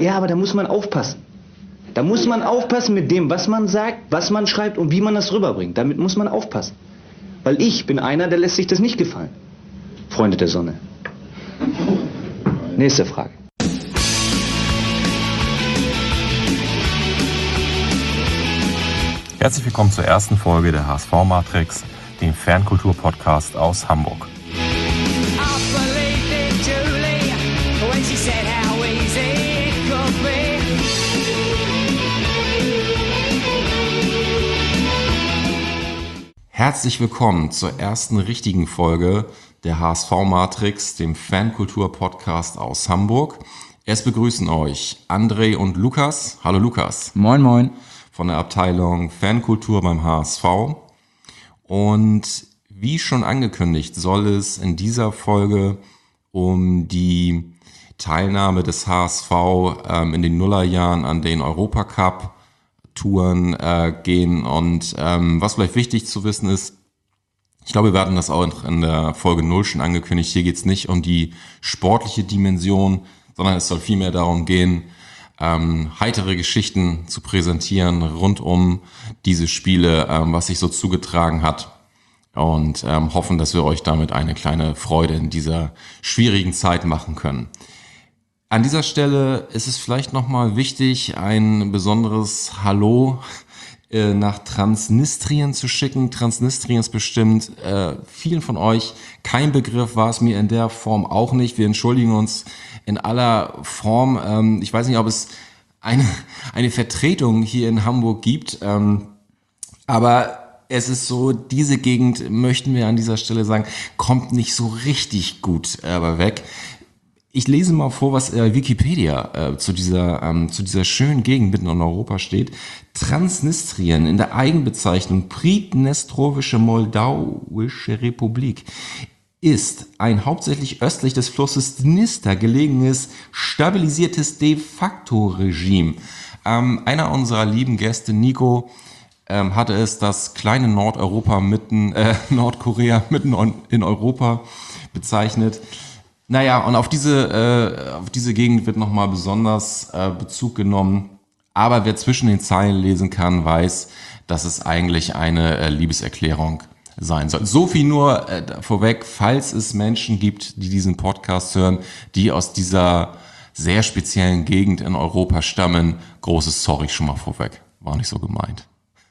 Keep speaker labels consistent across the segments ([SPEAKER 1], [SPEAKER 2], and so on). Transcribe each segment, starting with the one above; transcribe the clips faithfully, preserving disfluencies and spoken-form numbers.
[SPEAKER 1] ja, aber da muss man aufpassen. Da muss man aufpassen mit dem, was man sagt, was man schreibt und wie man das rüberbringt. Damit muss man aufpassen. Weil ich bin einer, der lässt sich das nicht gefallen. Freunde der Sonne. Nächste Frage.
[SPEAKER 2] Herzlich willkommen zur ersten Folge der H S V-Matrix, dem Fankultur-Podcast aus Hamburg. Herzlich willkommen zur ersten richtigen Folge der H S V-Matrix, dem Fankultur-Podcast aus Hamburg. Es begrüßen euch André und Lukas. Hallo Lukas.
[SPEAKER 3] Moin, moin.
[SPEAKER 2] Von der Abteilung Fankultur beim H S V. Und wie schon angekündigt, soll es in dieser Folge um die Teilnahme des H S V ähm, in den Nullerjahren an den Europacup-Touren äh, gehen. Und ähm, was vielleicht wichtig zu wissen ist, ich glaube, wir hatten das auch in der Folge null schon angekündigt, hier geht es nicht um die sportliche Dimension, sondern es soll vielmehr darum gehen, Ähm, heitere Geschichten zu präsentieren rund um diese Spiele, ähm, was sich so zugetragen hat, und ähm, hoffen, dass wir euch damit eine kleine Freude in dieser schwierigen Zeit machen können. An dieser Stelle ist es vielleicht nochmal wichtig, ein besonderes Hallo äh, nach Transnistrien zu schicken. Transnistrien ist bestimmt äh, vielen von euch kein Begriff, war es mir in der Form auch nicht. Wir entschuldigen uns in aller Form. Ähm, ich weiß nicht, ob es eine, eine Vertretung hier in Hamburg gibt, ähm, aber es ist so, diese Gegend, möchten wir an dieser Stelle sagen, kommt nicht so richtig gut äh, weg. Ich lese mal vor, was äh, Wikipedia äh, zu dieser ähm, zu dieser schönen Gegend mitten in Europa steht. Transnistrien in der Eigenbezeichnung Pridnestrowische Moldauische Republik ist ein hauptsächlich östlich des Flusses Dnister gelegenes, stabilisiertes de facto Regime. Ähm, einer unserer lieben Gäste, Nico, ähm, hatte es das kleine Nordeuropa mitten, äh, Nordkorea mitten in Europa bezeichnet. Naja, und auf diese, äh, auf diese Gegend wird nochmal besonders äh, Bezug genommen. Aber wer zwischen den Zeilen lesen kann, weiß, dass es eigentlich eine äh, Liebeserklärung sein soll. So viel nur äh, vorweg, falls es Menschen gibt, die diesen Podcast hören, die aus dieser sehr speziellen Gegend in Europa stammen. Großes Sorry schon mal vorweg. War nicht so gemeint.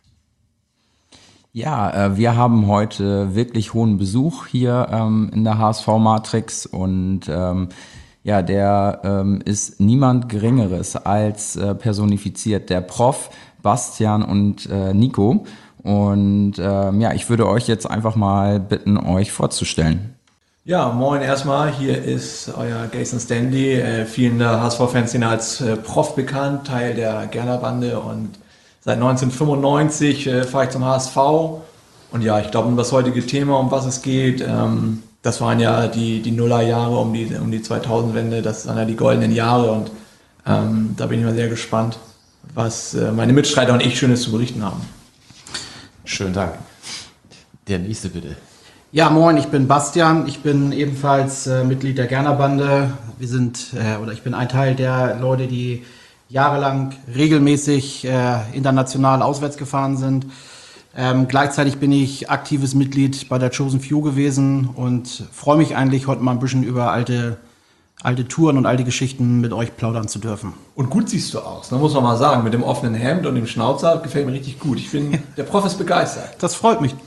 [SPEAKER 3] Ja, äh, wir haben heute wirklich hohen Besuch hier ähm, in der H S V-Matrix und ähm, ja, der ähm, ist niemand Geringeres als äh, personifiziert der Prof, Bastian und äh, Nico. Und ähm, ja, ich würde euch jetzt einfach mal bitten, euch vorzustellen.
[SPEAKER 4] Ja, moin erstmal, hier ist euer Jason Stanley, äh, vielen der H S V-Fanszene als äh, Prof bekannt, Teil der Gerner-Bande, und seit neunzehnhundertfünfundneunzig äh, fahre ich zum H S V. Und ja, ich glaube, um das heutige Thema, um was es geht, ähm, das waren ja die, die Nullerjahre um die, um die zweitausend-Wende, das waren ja die goldenen Jahre, und ähm, da bin ich mal sehr gespannt, was äh, meine Mitstreiter und ich Schönes zu berichten haben.
[SPEAKER 2] Schönen Dank. Der nächste bitte.
[SPEAKER 5] Ja, moin, ich bin Bastian. Ich bin ebenfalls äh, Mitglied der Gerner-Bande. Wir sind, äh, oder ich bin ein Teil der Leute, die jahrelang regelmäßig äh, international auswärts gefahren sind. Ähm, gleichzeitig bin ich aktives Mitglied bei der Chosen Few gewesen und freue mich eigentlich, heute mal ein bisschen über alte, alte Touren und alte Geschichten mit euch plaudern zu dürfen.
[SPEAKER 4] Und gut siehst du aus, da muss man mal sagen, mit dem offenen Hemd und dem Schnauzer gefällt mir richtig gut. Ich finde, der Prof ist begeistert.
[SPEAKER 5] Das freut mich.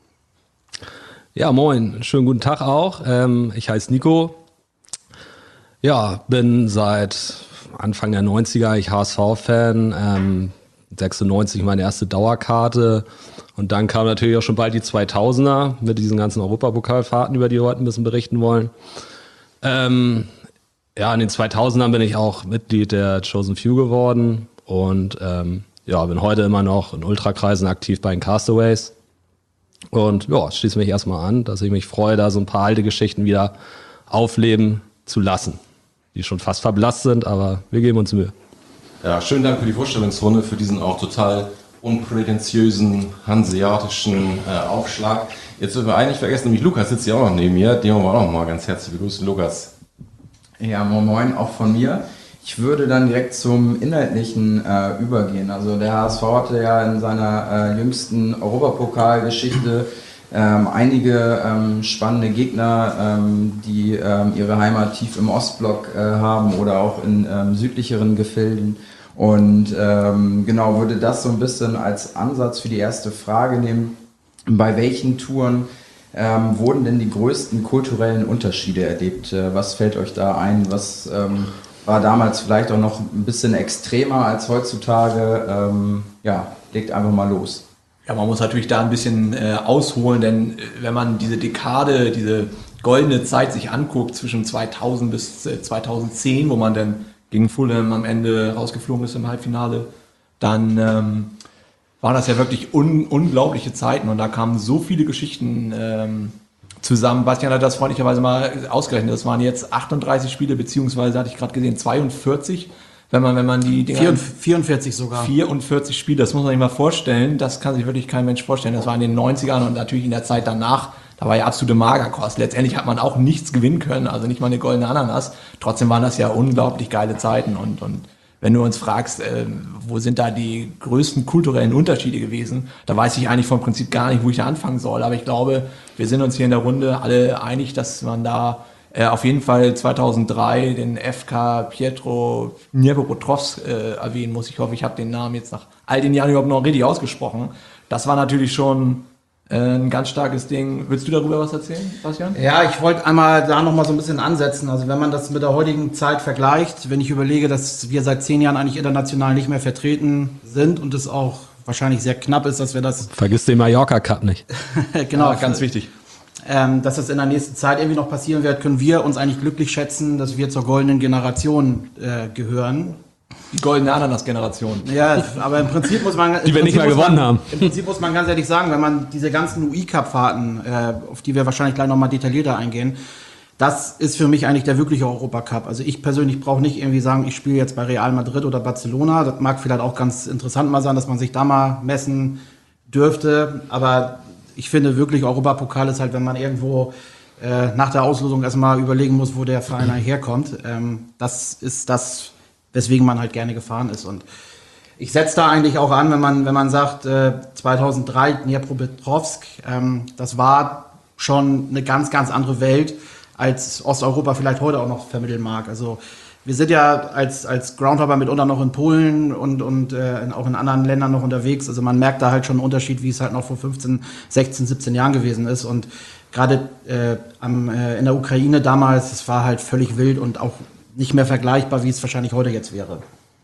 [SPEAKER 6] Ja, moin, schönen guten Tag auch. Ähm, ich heiße Nico. Ja, bin seit Anfang der neunziger ich H S V-Fan. Ähm, sechsundneunzig meine erste Dauerkarte. Und dann kam natürlich auch schon bald die zweitausender mit diesen ganzen Europapokalfahrten, über die wir heute ein bisschen berichten wollen. Ähm, ja, in den zweitausendern bin ich auch Mitglied der Chosen Few geworden. Und ähm, ja, bin heute immer noch in Ultrakreisen aktiv bei den Castaways. Und ja, schließe mich erstmal an, dass ich mich freue, da so ein paar alte Geschichten wieder aufleben zu lassen, die schon fast verblasst sind, aber wir geben uns Mühe.
[SPEAKER 2] Ja, schönen Dank für die Vorstellungsrunde, für diesen auch total unprätentiösen, hanseatischen äh, Aufschlag. Jetzt dürfen wir eigentlich vergessen, nämlich Lukas sitzt ja auch noch neben mir, den wollen wir auch noch mal ganz herzlich begrüßen. Lukas.
[SPEAKER 3] Ja, moin moin, auch von mir. Ich würde dann direkt zum Inhaltlichen äh, übergehen. Also der H S V hatte ja in seiner äh, jüngsten Europapokalgeschichte ähm, einige ähm, spannende Gegner, ähm, die ähm, ihre Heimat tief im Ostblock äh, haben oder auch in ähm, südlicheren Gefilden. Und ähm, genau, würde das so ein bisschen als Ansatz für die erste Frage nehmen. Bei welchen Touren ähm, wurden denn die größten kulturellen Unterschiede erlebt? Äh, was fällt euch da ein? Was ähm, war damals vielleicht auch noch ein bisschen extremer als heutzutage? Ähm, ja, legt einfach mal los.
[SPEAKER 4] Ja, man muss natürlich da ein bisschen äh, ausholen, denn äh, wenn man diese Dekade, diese goldene Zeit sich anguckt, zwischen zweitausend bis äh, zweitausendzehn, wo man dann gegen Fulham am Ende rausgeflogen ist im Halbfinale, dann ähm, waren das ja wirklich un- unglaubliche Zeiten und da kamen so viele Geschichten ähm, zusammen. Bastian hat das freundlicherweise mal ausgerechnet. Das waren jetzt achtunddreißig Spiele, beziehungsweise hatte ich gerade gesehen, zweiundvierzig. Wenn man, wenn man die Dinger,
[SPEAKER 5] vierundvierzig sogar.
[SPEAKER 4] vierundvierzig Spiele, das muss man sich mal vorstellen. Das kann sich wirklich kein Mensch vorstellen. Das war in den neunzigern und natürlich in der Zeit danach. Da war ja absolute Magerkost. Letztendlich hat man auch nichts gewinnen können, also nicht mal eine goldene Ananas. Trotzdem waren das ja unglaublich geile Zeiten und, und wenn du uns fragst, äh, wo sind da die größten kulturellen Unterschiede gewesen, da weiß ich eigentlich vom Prinzip gar nicht, wo ich da anfangen soll. Aber ich glaube, wir sind uns hier in der Runde alle einig, dass man da äh, auf jeden Fall zweitausenddrei den F K Pietro Dniepropetrovsk äh, erwähnen muss. Ich hoffe, ich habe den Namen jetzt nach all den Jahren überhaupt noch richtig ausgesprochen. Das war natürlich schon äh, ein ganz starkes Ding. Willst du darüber was erzählen, Bastian?
[SPEAKER 5] Ja, ich wollte einmal da nochmal so ein bisschen ansetzen. Also wenn man das mit der heutigen Zeit vergleicht, wenn ich überlege, dass wir seit zehn Jahren eigentlich international nicht mehr vertreten sind und es auch wahrscheinlich sehr knapp ist, dass wir das...
[SPEAKER 6] Vergiss den Mallorca Cup nicht.
[SPEAKER 5] Genau,
[SPEAKER 4] Ja, ganz wichtig.
[SPEAKER 5] Ähm, dass das in der nächsten Zeit irgendwie noch passieren wird, können wir uns eigentlich glücklich schätzen, dass wir zur goldenen Generation äh, gehören.
[SPEAKER 4] Die goldene Ananas-Generation.
[SPEAKER 5] Ja, aber im Prinzip muss man...
[SPEAKER 6] Die wir nicht mehr gewonnen haben.
[SPEAKER 5] Im Prinzip muss man ganz ehrlich sagen, wenn man diese ganzen U I-Cup-Fahrten, äh, auf die wir wahrscheinlich gleich nochmal detaillierter eingehen, das ist für mich eigentlich der wirkliche Europacup. Also ich persönlich brauche nicht irgendwie sagen, ich spiele jetzt bei Real Madrid oder Barcelona. Das mag vielleicht auch ganz interessant mal sein, dass man sich da mal messen dürfte. Aber ich finde wirklich, Europapokal ist halt, wenn man irgendwo äh, nach der Auslosung erstmal überlegen muss, wo der Verein eigentlich herkommt. Ähm, das ist das, weswegen man halt gerne gefahren ist. Und ich setze da eigentlich auch an, wenn man, wenn man sagt, äh, zweitausenddrei Dniepropetrovsk, ähm, das war schon eine ganz, ganz andere Welt, als Osteuropa vielleicht heute auch noch vermitteln mag. Also wir sind ja als, als Groundhopper mitunter noch in Polen und, und äh, auch in anderen Ländern noch unterwegs. Also man merkt da halt schon einen Unterschied, wie es halt noch vor fünfzehn, sechzehn, siebzehn Jahren gewesen ist. Und gerade äh, am, äh, in der Ukraine damals, es war halt völlig wild und auch nicht mehr vergleichbar, wie es wahrscheinlich heute jetzt wäre.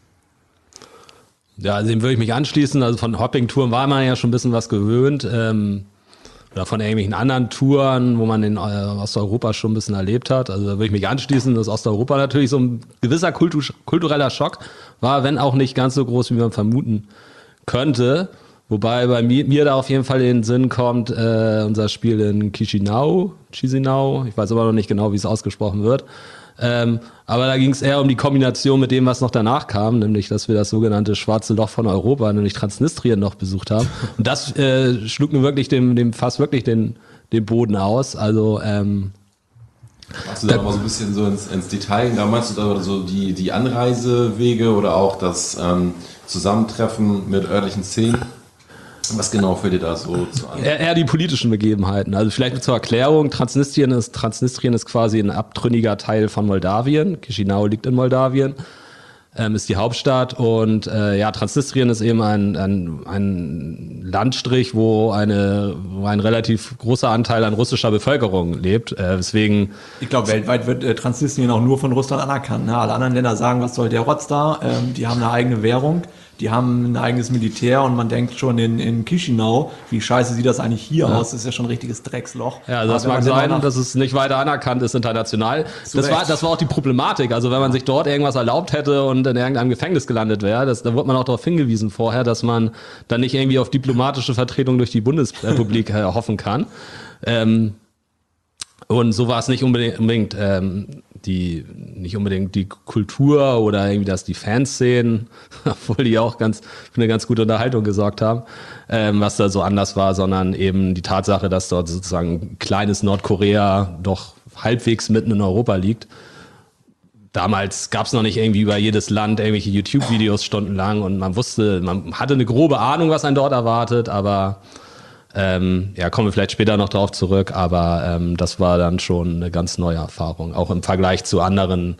[SPEAKER 6] Ja, also dem würde ich mich anschließen. Also von Hopping-Touren war man ja schon ein bisschen was gewöhnt. Ähm, oder von irgendwelchen anderen Touren, wo man in äh, Osteuropa schon ein bisschen erlebt hat. Also da würde ich mich anschließen, dass Osteuropa natürlich so ein gewisser Kultu- kultureller Schock war, wenn auch nicht ganz so groß, wie man vermuten könnte. Wobei bei mir, mir da auf jeden Fall in den Sinn kommt, äh, unser Spiel in Chisinau, Chisinau, ich weiß aber noch nicht genau, wie es ausgesprochen wird. Ähm, aber da ging es eher um die Kombination mit dem, was noch danach kam, nämlich, dass wir das sogenannte schwarze Loch von Europa, nämlich Transnistrien, noch besucht haben. Und das äh, schlug nun wirklich dem, dem fast wirklich den, den Boden aus. Also ähm,
[SPEAKER 2] Hast du da mal so ein bisschen so ins, ins Detail? Da meinst du da so die, die Anreisewege oder auch das ähm, Zusammentreffen mit örtlichen Szenen? Was genau fällt dir da so zu an?
[SPEAKER 6] Eher, eher die politischen Begebenheiten. Also vielleicht zur Erklärung, Transnistrien ist, Transnistrien ist quasi ein abtrünniger Teil von Moldawien. Chisinau liegt in Moldawien, ähm, ist die Hauptstadt. Und äh, ja, Transnistrien ist eben ein, ein, ein Landstrich, wo, eine, wo ein relativ großer Anteil an russischer Bevölkerung lebt. Äh, deswegen
[SPEAKER 4] Ich glaube, weltweit wird äh, Transnistrien auch nur von Russland anerkannt. Ne? Alle anderen Länder sagen, was soll der Rotz da? Ähm, die haben eine eigene Währung. Die haben ein eigenes Militär und man denkt schon in, in Chisinau, wie scheiße sieht das eigentlich hier ja. aus? Das ist ja schon ein richtiges Drecksloch.
[SPEAKER 6] Ja, also das mag sein, dass es nicht weiter anerkannt ist international. Das war, das war auch die Problematik. Also wenn man sich dort irgendwas erlaubt hätte und in irgendeinem Gefängnis gelandet wäre, das, da wurde man auch darauf hingewiesen vorher, dass man dann nicht irgendwie auf diplomatische Vertretung durch die Bundesrepublik äh, hoffen kann. Ähm, und so war es nicht unbedingt, unbedingt ähm, die nicht unbedingt die Kultur oder irgendwie das die Fanszenen, obwohl die auch ganz für eine ganz gute Unterhaltung gesorgt haben, ähm, was da so anders war, sondern eben die Tatsache, dass dort sozusagen kleines Nordkorea doch halbwegs mitten in Europa liegt. damals gab es noch nicht irgendwie über jedes Land irgendwelche YouTube-Videos stundenlang und man wusste, man hatte eine grobe Ahnung, was einen dort erwartet, aber ähm, ja, kommen wir vielleicht später noch drauf zurück, aber ähm, das war dann schon eine ganz neue Erfahrung, auch im Vergleich zu anderen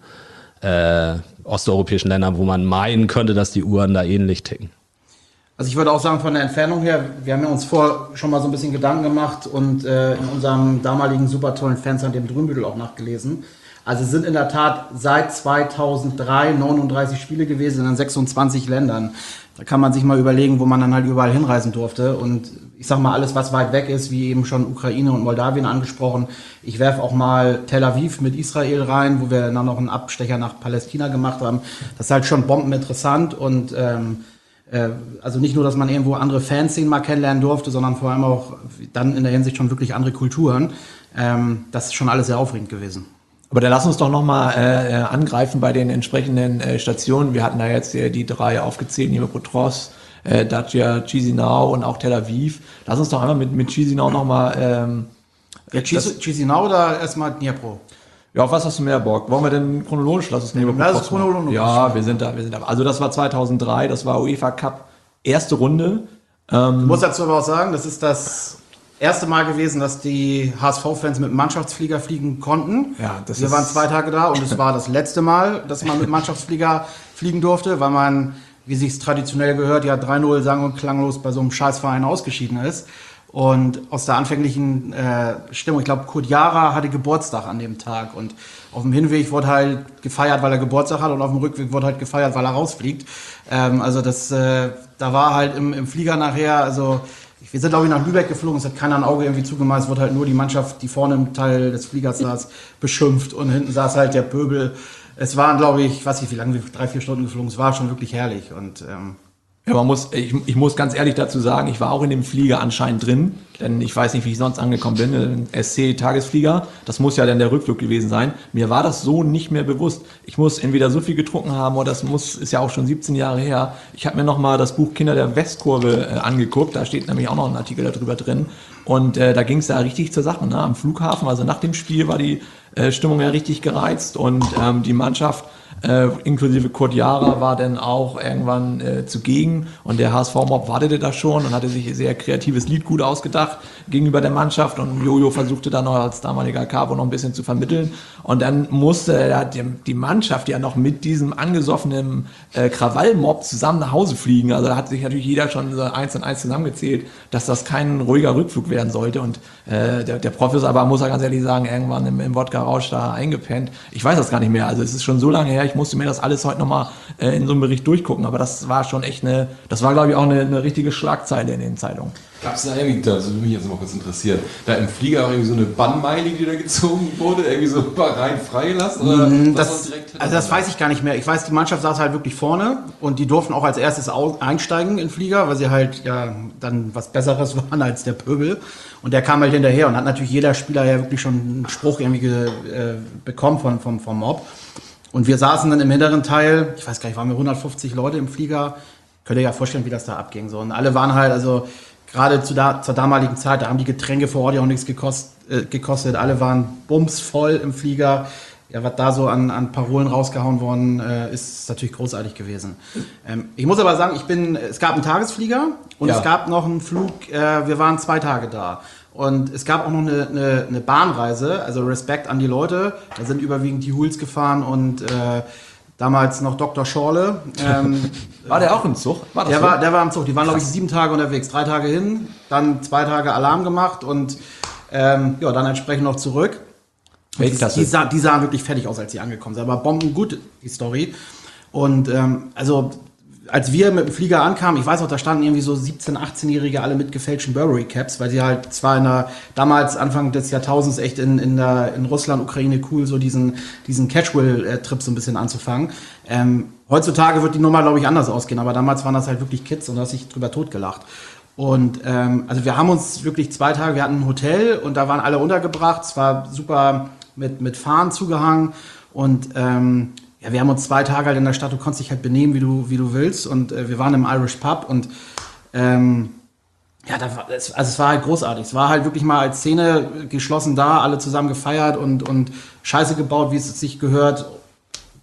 [SPEAKER 6] äh, osteuropäischen Ländern, wo man meinen könnte, dass die Uhren da ähnlich ticken.
[SPEAKER 5] Also ich würde auch sagen, von der Entfernung her, wir haben ja uns vor schon mal so ein bisschen Gedanken gemacht und äh, in unserem damaligen super tollen Fancenter, dem Drümbüttel, auch nachgelesen. Also es sind in der Tat seit zweitausenddrei neununddreißig Spiele gewesen in sechsundzwanzig Ländern. Da kann man sich mal überlegen, wo man dann halt überall hinreisen durfte. Und ich sag mal, alles, was weit weg ist, wie eben schon Ukraine und Moldawien angesprochen. Ich werfe auch mal Tel Aviv mit Israel rein, wo wir dann noch einen Abstecher nach Palästina gemacht haben. Das ist halt schon bombeninteressant und ähm, äh, also nicht nur, dass man irgendwo andere Fanszenen mal kennenlernen durfte, sondern vor allem auch dann in der Hinsicht schon wirklich andere Kulturen. Ähm, das ist schon alles sehr aufregend gewesen.
[SPEAKER 4] Aber dann lass uns doch nochmal äh, angreifen bei den entsprechenden äh, Stationen. Wir hatten da jetzt äh, die drei aufgezählt, Dnipropetrovsk, äh, Dacia, Chisinau und auch Tel Aviv. Lass uns doch einmal mit, mit Chisinau nochmal... Ähm,
[SPEAKER 5] ja, Chis- Chisinau oder erstmal Dnipro?
[SPEAKER 4] Ja, auf was hast du mehr Bock? Wollen wir denn chronologisch? Lass uns Dnipropetrovsk
[SPEAKER 5] Lass uns chronologisch.
[SPEAKER 4] Ja, wir sind da, wir sind da. Also das war zweitausenddrei, das war UEFA Cup, erste Runde. Ähm,
[SPEAKER 5] Ich muss dazu aber auch sagen, das ist das erste Mal gewesen, dass die H S V-Fans mit dem Mannschaftsflieger fliegen konnten.
[SPEAKER 4] Ja, das
[SPEAKER 5] Wir
[SPEAKER 4] ist
[SPEAKER 5] waren zwei Tage da und es war das letzte Mal, dass man mit dem Mannschaftsflieger fliegen durfte, weil man, wie sich's traditionell gehört, ja drei null sang- und klanglos bei so einem Scheißverein ausgeschieden ist. Und aus der anfänglichen äh, Stimmung, ich glaube, Kurt Jara hatte Geburtstag an dem Tag und auf dem Hinweg wurde halt gefeiert, weil er Geburtstag hat und auf dem Rückweg wurde halt gefeiert, weil er rausfliegt. Ähm, also das, äh, da war halt im, im Flieger nachher, also wir sind, glaube ich, nach Lübeck geflogen, es hat keiner ein Auge irgendwie zugemacht, es wurde halt nur die Mannschaft, die vorne im Teil des Fliegers saß, beschimpft und hinten saß halt der Pöbel. Es waren, glaube ich, weiß nicht, wie lange wir, drei, vier Stunden geflogen, es war schon wirklich herrlich und ähm,
[SPEAKER 4] Ja, man muss, ich, ich muss ganz ehrlich dazu sagen, ich war auch in dem Flieger anscheinend drin, denn ich weiß nicht, wie ich sonst angekommen bin, ein S C-Tagesflieger, das muss ja dann der Rückflug gewesen sein. Mir war das so nicht mehr bewusst. Ich muss entweder so viel getrunken haben, oder das muss, ist ja auch schon siebzehn Jahre her. Ich habe mir nochmal das Buch Kinder der Westkurve äh, angeguckt, da steht nämlich auch noch ein Artikel darüber drin. Und äh, da ging es da richtig zur Sache, ne? Am Flughafen, also nach dem Spiel war die äh, Stimmung ja richtig gereizt und ähm, die Mannschaft Äh, inklusive Kurt Jara war dann auch irgendwann äh, zugegen und der H S V-Mob wartete da schon und hatte sich ein sehr kreatives Lied gut ausgedacht gegenüber der Mannschaft und Jojo versuchte dann noch als damaliger Capo noch ein bisschen zu vermitteln und dann musste ja, die, die Mannschaft ja noch mit diesem angesoffenen äh, Krawallmob zusammen nach Hause fliegen, also da hat sich natürlich jeder schon so eins und eins zusammengezählt, dass das kein ruhiger Rückflug werden sollte und äh, der, der Prof ist aber, muss er ganz ehrlich sagen, irgendwann im, im Wodka-Rausch da eingepennt. Ich weiß das gar nicht mehr, also es ist schon so lange her, ich musste mir das alles heute nochmal äh, in so einem Bericht durchgucken, aber das war schon echt eine, das war glaube ich auch eine, eine richtige Schlagzeile in den Zeitungen.
[SPEAKER 2] Gab es da irgendwie, das würde mich jetzt mal kurz interessieren, da im Flieger auch irgendwie so eine Bannmeile, die da gezogen wurde, irgendwie so rein freigelassen? Oder
[SPEAKER 5] Mm,
[SPEAKER 2] was
[SPEAKER 5] das,
[SPEAKER 2] direkt
[SPEAKER 5] also das weiß ich gar nicht mehr. Ich weiß, die Mannschaft saß halt wirklich vorne und die durften auch als erstes au- einsteigen in den Flieger, weil sie halt ja dann was Besseres waren als der Pöbel. Und der kam halt hinterher und hat natürlich jeder Spieler ja wirklich schon einen Spruch irgendwie ge, äh, bekommen von, vom, vom Mob. Und wir saßen dann im hinteren Teil, ich weiß gar nicht, waren wir hundertfünfzig Leute im Flieger. Könnt ihr ja vorstellen, wie das da abging. So. Und alle waren halt, also gerade zu da, zur damaligen Zeit, da haben die Getränke vor Ort ja auch nichts gekost, äh, gekostet. Alle waren bumsvoll im Flieger. Ja, was da so an, an Parolen rausgehauen worden äh, ist, ist natürlich großartig gewesen. Ähm, ich muss aber sagen, ich bin, es gab einen Tagesflieger und
[SPEAKER 4] Ja.
[SPEAKER 5] es gab noch einen Flug, äh, wir waren zwei Tage da. Und es gab auch noch eine, eine, eine Bahnreise, also Respekt an die Leute. Da sind überwiegend die Huls gefahren und äh, damals noch Doktor Schorle. Ähm,
[SPEAKER 4] War der auch im Zug? War das
[SPEAKER 5] der,
[SPEAKER 4] so?
[SPEAKER 5] war, der war im Zug. Die waren, glaube ich, sieben Tage unterwegs. Drei Tage hin, dann zwei Tage Alarm gemacht und ähm, ja, dann entsprechend noch zurück. Die,
[SPEAKER 4] Weltklasse.
[SPEAKER 5] die, sah, die sahen wirklich fertig aus, als sie angekommen sind. Aber bombengut, die Story. Und ähm, also als wir mit dem Flieger ankamen, ich weiß auch, da standen irgendwie so siebzehn-, achtzehnjährige alle mit gefälschten Burberry-Caps, weil sie halt zwar in der, damals Anfang des Jahrtausends echt in, in, der, in Russland, Ukraine cool, so diesen, diesen Catchwell-Trip so ein bisschen anzufangen. Ähm, heutzutage wird die Nummer, glaube ich, anders ausgehen, aber damals waren das halt wirklich Kids und da hast dich drüber totgelacht. Und ähm, also wir haben uns wirklich zwei Tage, wir hatten ein Hotel und da waren alle untergebracht, es war super mit, mit Fahnen zugehangen und ähm, ja, wir haben uns zwei Tage halt in der Stadt, du konntest dich halt benehmen, wie du, wie du willst. Und äh, wir waren im Irish Pub und ähm, ja, da war, es, also es war halt großartig. Es war halt wirklich mal als Szene geschlossen da, alle zusammen gefeiert und, und Scheiße gebaut, wie es sich gehört.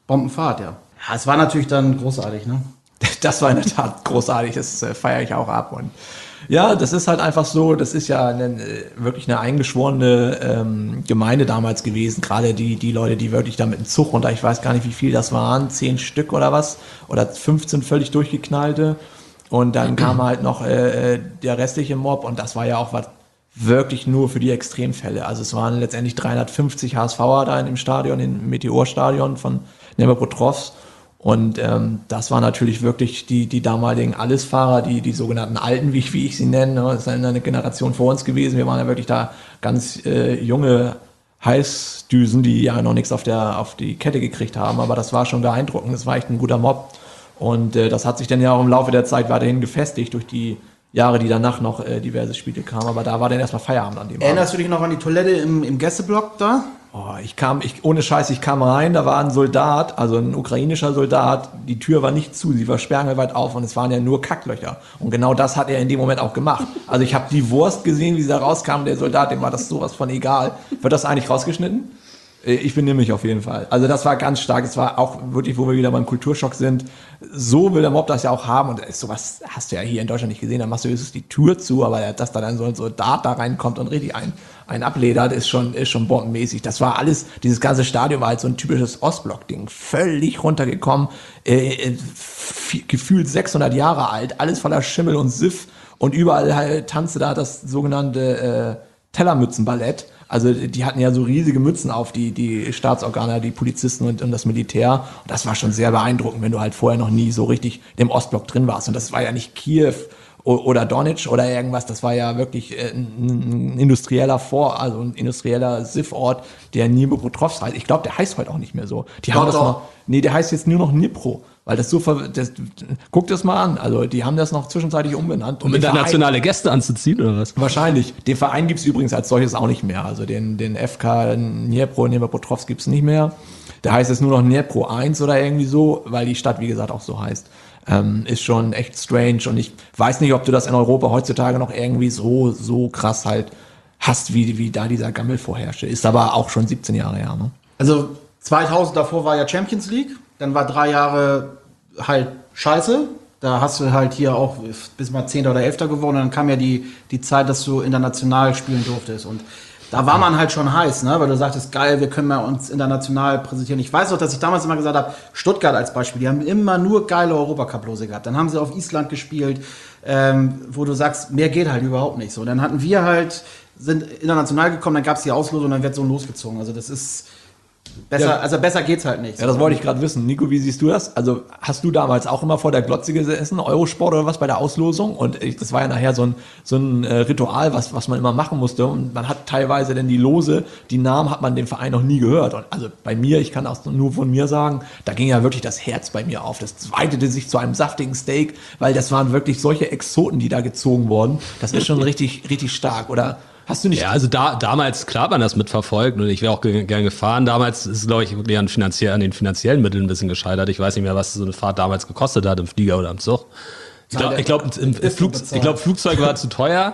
[SPEAKER 5] Bombenfahrt, ja. Ja, es war natürlich dann großartig, ne?
[SPEAKER 4] Das war in der Tat großartig, das äh, feiere ich auch ab. Und ja, das ist halt einfach so, das ist ja eine, wirklich eine eingeschworene ähm, Gemeinde damals gewesen, gerade die, die Leute, die wirklich da mit dem Zug runter, ich weiß gar nicht, wie viel das waren, zehn Stück oder was, oder fünfzehn völlig durchgeknallte. Und dann kam halt noch äh, der restliche Mob und das war ja auch was wirklich nur für die Extremfälle. Also es waren letztendlich dreihundertfünfzig HSVer da im Stadion, im Meteorstadion von Dnipropetrovsk. Und ähm, das war natürlich wirklich die die damaligen Allesfahrer, die die sogenannten Alten, wie ich, wie ich sie nenne. Das ist eine Generation vor uns gewesen. Wir waren ja wirklich da ganz äh, junge Heißdüsen, die ja noch nichts auf der auf die Kette gekriegt haben. Aber das war schon beeindruckend. Das war echt ein guter Mob. Und äh, das hat sich dann ja auch im Laufe der Zeit weiterhin gefestigt durch die Jahre, die danach noch äh, diverse Spiele kamen. Aber da war dann erstmal Feierabend an dem
[SPEAKER 5] Erinnerst Abend. Du dich noch an die Toilette im, im Gästeblock da?
[SPEAKER 4] Oh, ich kam, ich, ohne Scheiß, ich kam rein, da war ein Soldat, also ein ukrainischer Soldat, die Tür war nicht zu, sie war sperrangelweit auf und es waren ja nur Kacklöcher. Und genau das hat er in dem Moment auch gemacht. Also ich habe die Wurst gesehen, wie sie da rauskam, der Soldat, dem war das sowas von egal. Wird das eigentlich rausgeschnitten? Ich bin nämlich auf jeden Fall. Also das war ganz stark. Es war auch wirklich, wo wir wieder beim Kulturschock sind. So will der Mob das ja auch haben. Und sowas hast du ja hier in Deutschland nicht gesehen. Da machst du höchstens die Tür zu, aber dass da dann so ein Soldat da reinkommt und richtig ein, ein abledert, ist schon, ist schon bombenmäßig. Das war alles, dieses ganze Stadion war halt so ein typisches Ostblock-Ding. Völlig runtergekommen. Äh, f- gefühlt sechshundert Jahre alt. Alles voller Schimmel und Siff. Und überall halt tanzte da das sogenannte äh, Tellermützenballett. Also die hatten ja so riesige Mützen auf, die die Staatsorgane, die Polizisten und, und das Militär. Und das war schon sehr beeindruckend, wenn du halt vorher noch nie so richtig im Ostblock drin warst. Und das war ja nicht Kiew oder Donetsk oder irgendwas. Das war ja wirklich ein, ein industrieller Vor, also ein industrieller Siff-Ort, der Dnipropetrovsk heißt. Ich glaube, der heißt heute auch nicht mehr so. Die haben das noch, nee, der heißt jetzt nur noch Dnipro. Weil das so, ver- das, guck das mal an. Also die haben das noch zwischenzeitlich umbenannt.
[SPEAKER 6] Um internationale Gäste anzuziehen, oder was?
[SPEAKER 4] Wahrscheinlich. Den Verein gibt's übrigens als solches auch nicht mehr. Also den, den F K Dnipro, Dnipropetrovsk gibt's nicht mehr. Da heißt es nur noch Dnipro eins oder irgendwie so, weil die Stadt, wie gesagt, auch so heißt. Ähm, ist schon echt strange. Und ich weiß nicht, ob du das in Europa heutzutage noch irgendwie so, so krass halt hast, wie, wie da dieser Gammel vorherrschte. Ist aber auch schon siebzehn Jahre her, ne?
[SPEAKER 5] Also zweitausend davor war ja Champions League. Dann war drei Jahre halt scheiße. Da hast du halt hier auch bis mal Zehnter oder Elfter geworden. Und dann kam ja die, die Zeit, dass du international spielen durftest. Und da war man halt schon heiß, ne? Weil du sagtest, geil, wir können mal uns international präsentieren. Ich weiß noch, dass ich damals immer gesagt habe, Stuttgart als Beispiel, die haben immer nur geile Europacup-Lose gehabt. Dann haben sie auf Island gespielt, ähm, wo du sagst, mehr geht halt überhaupt nicht so. Dann hatten wir halt, sind international gekommen, dann gab es die Auslosung und dann wird so losgezogen. Also das ist besser, ja. Also besser geht's halt nicht.
[SPEAKER 4] Ja, das wollte ich gerade wissen. Nico, wie siehst du das? Also hast du damals auch immer vor der Glotze gesessen, Eurosport oder was bei der Auslosung? Und ich, das war ja nachher so ein, so ein äh, Ritual, was, was man immer machen musste. Und man hat teilweise denn die Lose, die Namen hat man dem Verein noch nie gehört. Und also bei mir, ich kann auch nur von mir sagen, da ging ja wirklich das Herz bei mir auf. Das weitete sich zu einem saftigen Steak, weil das waren wirklich solche Exoten, die da gezogen wurden. Das ist schon richtig, richtig stark, oder? Hast du nicht?
[SPEAKER 6] Ja, also da, damals, klar hat man das mitverfolgt und ich wäre auch ge- gern gefahren. Damals ist, glaube ich, wirklich an, finanziell, an den finanziellen Mitteln ein bisschen gescheitert. Ich weiß nicht mehr, was so eine Fahrt damals gekostet hat, im Flieger oder im Zug. Ich glaube, ich glaub, im, im Flug, ich glaub, Flugzeug war zu teuer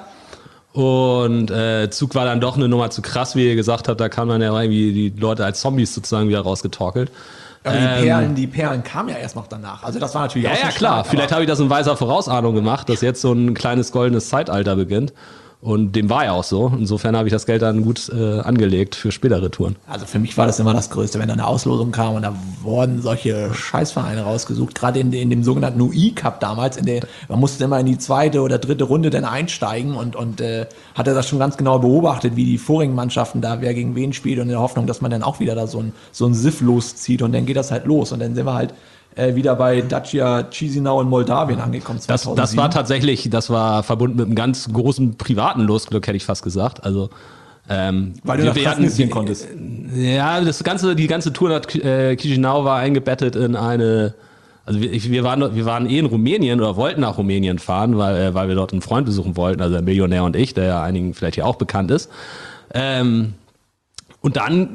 [SPEAKER 6] und äh, Zug war dann doch eine Nummer zu krass, wie ihr gesagt habt. Da kam dann ja irgendwie die Leute als Zombies sozusagen wieder rausgetorkelt.
[SPEAKER 4] Aber die Perlen, die Perlen kamen ja erst noch danach. Also das war natürlich
[SPEAKER 6] ja,
[SPEAKER 4] auch
[SPEAKER 6] ja, klar. Stark, vielleicht habe ich das in weiser Vorausahnung gemacht, dass jetzt so ein kleines goldenes Zeitalter beginnt. Und dem war ja auch so. Insofern habe ich das Geld dann gut äh, angelegt für spätere Touren.
[SPEAKER 4] Also für mich war das immer das Größte, wenn da eine Auslosung kam und da wurden solche Scheißvereine rausgesucht. Gerade in, in dem sogenannten U I-Cup damals. In der, man musste immer in die zweite oder dritte Runde dann einsteigen und, und äh, hatte das schon ganz genau beobachtet, wie die vorigen Mannschaften da, wer gegen wen spielt. Und in der Hoffnung, dass man dann auch wieder da so ein, so ein Siff loszieht. Und dann geht das halt los. Und dann sind wir halt Äh, wieder bei Dacia Chisinau in Moldawien angekommen.
[SPEAKER 6] Das, das war tatsächlich, das war verbunden mit einem ganz großen privaten Losglück, hätte ich fast gesagt. Also ähm,
[SPEAKER 4] weil du nach Transnistrien konntest.
[SPEAKER 6] Ja, das ganze, die ganze Tour nach äh, Chisinau war eingebettet in eine. Also wir, wir waren, wir waren eh in Rumänien oder wollten nach Rumänien fahren, weil, äh, weil wir dort einen Freund besuchen wollten, also der Millionär und ich, der ja einigen vielleicht hier auch bekannt ist. Ähm, und dann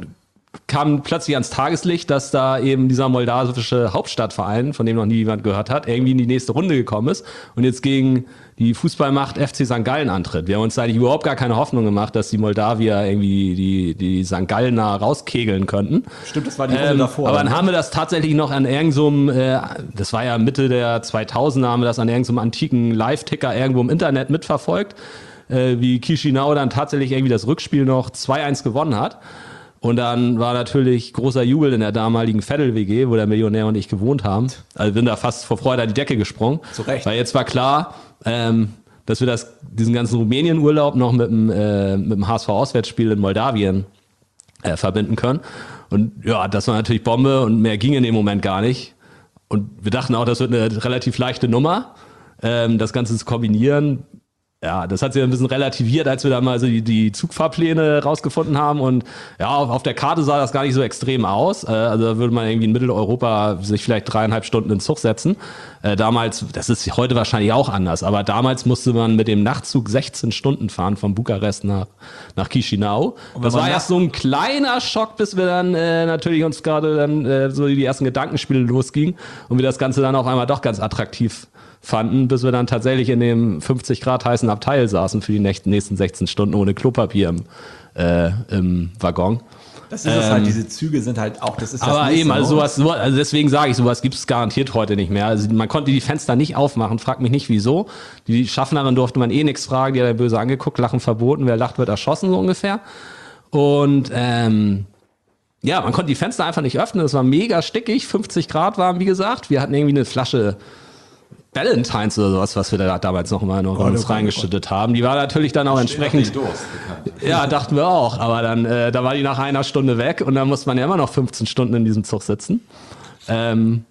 [SPEAKER 6] kam plötzlich ans Tageslicht, dass da eben dieser moldawische Hauptstadtverein, von dem noch nie jemand gehört hat, irgendwie in die nächste Runde gekommen ist und jetzt gegen die Fußballmacht F C Sankt Gallen antritt. Wir haben uns eigentlich überhaupt gar keine Hoffnung gemacht, dass die Moldawier irgendwie die, die Sankt Gallener rauskegeln könnten.
[SPEAKER 4] Stimmt, das war die Runde
[SPEAKER 6] ähm,
[SPEAKER 4] davor.
[SPEAKER 6] Aber dann
[SPEAKER 4] ne?
[SPEAKER 6] haben wir das tatsächlich noch an irgendeinem, äh, das war ja Mitte der zweitausender, haben wir das an irgendeinem antiken Live-Ticker irgendwo im Internet mitverfolgt, äh, wie Chișinău dann tatsächlich irgendwie das Rückspiel noch zwei eins gewonnen hat. Und dann war natürlich großer Jubel in der damaligen Veddel-W G, wo der Millionär und ich gewohnt haben. Also bin da fast vor Freude an die Decke gesprungen.
[SPEAKER 4] Zu Recht.
[SPEAKER 6] Weil jetzt war klar, ähm, dass wir das, diesen ganzen Rumänien-Urlaub noch mit dem, äh, mit dem H S V-Auswärtsspiel in Moldawien äh, verbinden können. Und ja, das war natürlich Bombe und mehr ging in dem Moment gar nicht. Und wir dachten auch, das wird eine relativ leichte Nummer, ähm, das Ganze zu kombinieren. Ja, das hat sich ein bisschen relativiert, als wir da mal so die, die Zugfahrpläne rausgefunden haben. Und ja, auf, auf der Karte sah das gar nicht so extrem aus. Äh, also da würde man irgendwie in Mitteleuropa sich vielleicht dreieinhalb Stunden in den Zug setzen. Äh, damals, das ist heute wahrscheinlich auch anders, aber damals musste man mit dem Nachtzug sechzehn Stunden fahren von Bukarest nach, nach Chișinău. Das war erst so ein kleiner Schock, bis wir dann äh, natürlich uns gerade dann äh, so die ersten Gedankenspiele losgingen und wir das Ganze dann auf einmal doch ganz attraktiv fanden, bis wir dann tatsächlich in dem fünfzig Grad heißen Abteil saßen für die nächsten sechzehn Stunden ohne Klopapier im, äh, im Waggon.
[SPEAKER 4] Das ist es
[SPEAKER 6] Ähm,
[SPEAKER 4] halt, diese Züge sind halt auch, das ist das
[SPEAKER 6] Aber
[SPEAKER 4] Nächste,
[SPEAKER 6] eben, also
[SPEAKER 4] ne?
[SPEAKER 6] sowas, so- also deswegen sage ich, sowas gibt es garantiert heute nicht mehr. Also man konnte die Fenster nicht aufmachen, frag mich nicht wieso. Die Schaffnerin durfte man eh nichts fragen, die hat er böse angeguckt, Lachen verboten, wer lacht, wird erschossen, so ungefähr. Und ähm, ja, man konnte die Fenster einfach nicht öffnen, es war mega stickig, fünfzig Grad warm, wie gesagt. Wir hatten irgendwie eine Flasche Valentines oder sowas, was wir da damals noch mal noch uns reingeschüttet haben. Die war natürlich dann auch entsprechend. Ja, dachten wir auch. Aber dann, äh, da war die nach einer Stunde weg und dann musste man ja immer noch fünfzehn Stunden in diesem Zug sitzen. Ähm,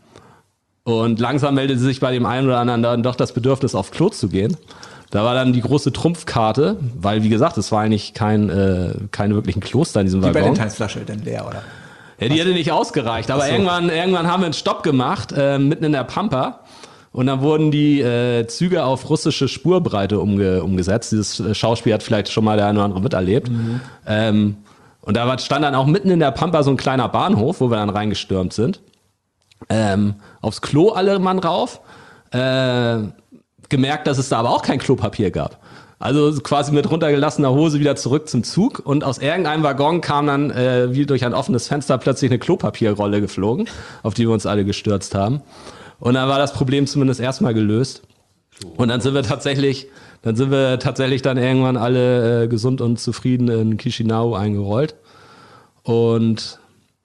[SPEAKER 6] und langsam meldete sich bei dem einen oder anderen dann doch das Bedürfnis, auf Klo zu gehen. Da war dann die große Trumpfkarte, weil wie gesagt, es war eigentlich kein, äh, keine wirklichen Kloster in diesem
[SPEAKER 4] Die
[SPEAKER 6] Waggon.
[SPEAKER 4] Valentinsflasche denn leer, oder?
[SPEAKER 6] Ja, die hätte nicht ausgereicht, aber
[SPEAKER 4] Ach so.
[SPEAKER 6] irgendwann, irgendwann haben wir einen Stopp gemacht, äh, mitten in der Pampa. Und dann wurden die äh, Züge auf russische Spurbreite umge umgesetzt. Dieses äh, Schauspiel hat vielleicht schon mal der eine oder andere miterlebt. Mhm. Ähm, und da war, stand dann auch mitten in der Pampa so ein kleiner Bahnhof, wo wir dann reingestürmt sind. Ähm, aufs Klo alle Mann rauf. Äh, gemerkt, dass es da aber auch kein Klopapier gab. Also quasi mit runtergelassener Hose wieder zurück zum Zug und aus irgendeinem Waggon kam dann äh, wie durch ein offenes Fenster plötzlich eine Klopapierrolle geflogen, auf die wir uns alle gestürzt haben. Und dann war das Problem zumindest erstmal gelöst. Und dann sind wir tatsächlich, dann sind wir tatsächlich dann irgendwann alle äh, gesund und zufrieden in Chișinău eingerollt. Und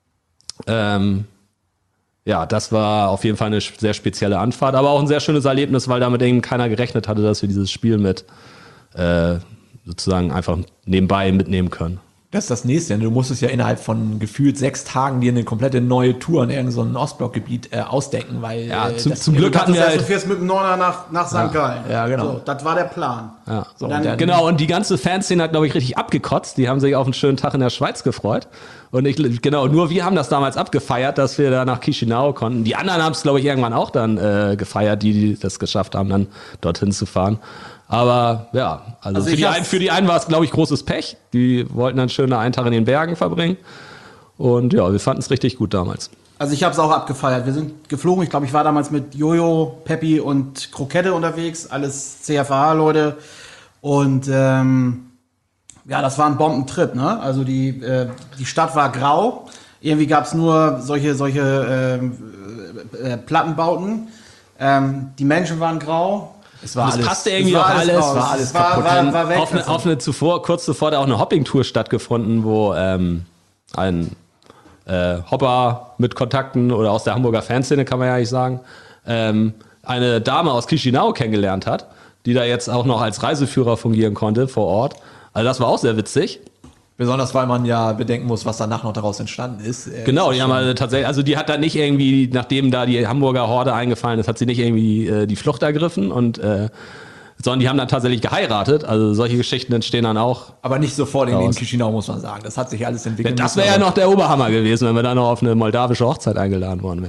[SPEAKER 6] ähm, ja, das war auf jeden Fall eine sehr spezielle Anfahrt, aber auch ein sehr schönes Erlebnis, weil damit eben keiner gerechnet hatte, dass wir dieses Spiel mit äh, sozusagen einfach nebenbei mitnehmen können.
[SPEAKER 4] Das ist das Nächste. Du musstest ja innerhalb von gefühlt sechs Tagen dir eine komplette neue Tour in irgendein so ein Ostblockgebiet äh, ausdenken, weil
[SPEAKER 6] Ja,
[SPEAKER 4] äh,
[SPEAKER 6] zum,
[SPEAKER 4] das-
[SPEAKER 6] zum Glück
[SPEAKER 5] Du
[SPEAKER 6] hatten wir
[SPEAKER 5] dachtest erst,
[SPEAKER 6] halt,
[SPEAKER 5] du fährst mit dem Neuner nach, nach Sankt Gallen.
[SPEAKER 4] Ja, genau.
[SPEAKER 5] So, das war der Plan.
[SPEAKER 6] ja.
[SPEAKER 4] So,
[SPEAKER 5] dann-
[SPEAKER 4] und dann,
[SPEAKER 6] Genau, und die ganze Fanszene hat, glaube ich, richtig abgekotzt. Die haben sich auf einen schönen Tag in der Schweiz gefreut. Und ich, genau, nur wir haben das damals abgefeiert, dass wir da nach Chișinău konnten. Die anderen haben es, glaube ich, irgendwann auch dann äh, gefeiert, die, die das geschafft haben, dann dorthin zu fahren. Aber ja, also,
[SPEAKER 5] Also
[SPEAKER 6] für,
[SPEAKER 5] ich
[SPEAKER 6] die
[SPEAKER 5] hab's-
[SPEAKER 6] einen, für die einen war es, glaube ich, großes Pech. Die wollten dann schön einen Tag in den Bergen verbringen. Und ja, wir fanden es richtig gut damals.
[SPEAKER 5] Also ich habe es auch abgefeiert. Wir sind geflogen. Ich glaube, ich war damals mit Jojo, Peppi und Krokette unterwegs. Alles C F A-Leute. Und ähm, ja, das war ein Bombentrip. Ne? Also die, äh, die Stadt war grau. Irgendwie gab es nur solche, solche ähm, äh, Plattenbauten. Ähm, die Menschen waren grau.
[SPEAKER 4] es war
[SPEAKER 6] Das
[SPEAKER 4] alles,
[SPEAKER 6] passte irgendwie
[SPEAKER 5] es
[SPEAKER 6] auch
[SPEAKER 5] war alles
[SPEAKER 6] alles.
[SPEAKER 5] raus.
[SPEAKER 4] war alles
[SPEAKER 5] Es war,
[SPEAKER 4] kaputt.
[SPEAKER 5] war, war
[SPEAKER 6] auf,
[SPEAKER 5] Weltklasse.
[SPEAKER 6] eine, auf eine zuvor, kurz zuvor da auch eine Hopping-Tour stattgefunden, wo ähm, ein äh, Hopper mit Kontakten oder aus der Hamburger Fanszene, kann man ja nicht sagen, ähm, eine Dame aus Chișinău kennengelernt hat, die da jetzt auch noch als Reiseführer fungieren konnte vor Ort. Also das war auch sehr witzig.
[SPEAKER 4] Besonders, weil man ja bedenken muss, was danach noch daraus entstanden ist. Äh,
[SPEAKER 6] Genau,
[SPEAKER 4] ist
[SPEAKER 6] die haben
[SPEAKER 4] schon-
[SPEAKER 6] also tatsächlich, also die hat dann nicht irgendwie, nachdem da die Hamburger Horde eingefallen ist, hat sie nicht irgendwie äh, die Flucht ergriffen und äh, sondern die haben dann tatsächlich geheiratet. Also solche Geschichten entstehen dann auch.
[SPEAKER 4] aber nicht sofort in den
[SPEAKER 6] Raus.
[SPEAKER 4] Chișinău, muss man sagen. Das hat sich alles entwickelt.
[SPEAKER 6] Das wäre ja noch der Oberhammer gewesen, wenn wir dann noch auf eine moldawische Hochzeit eingeladen worden wären.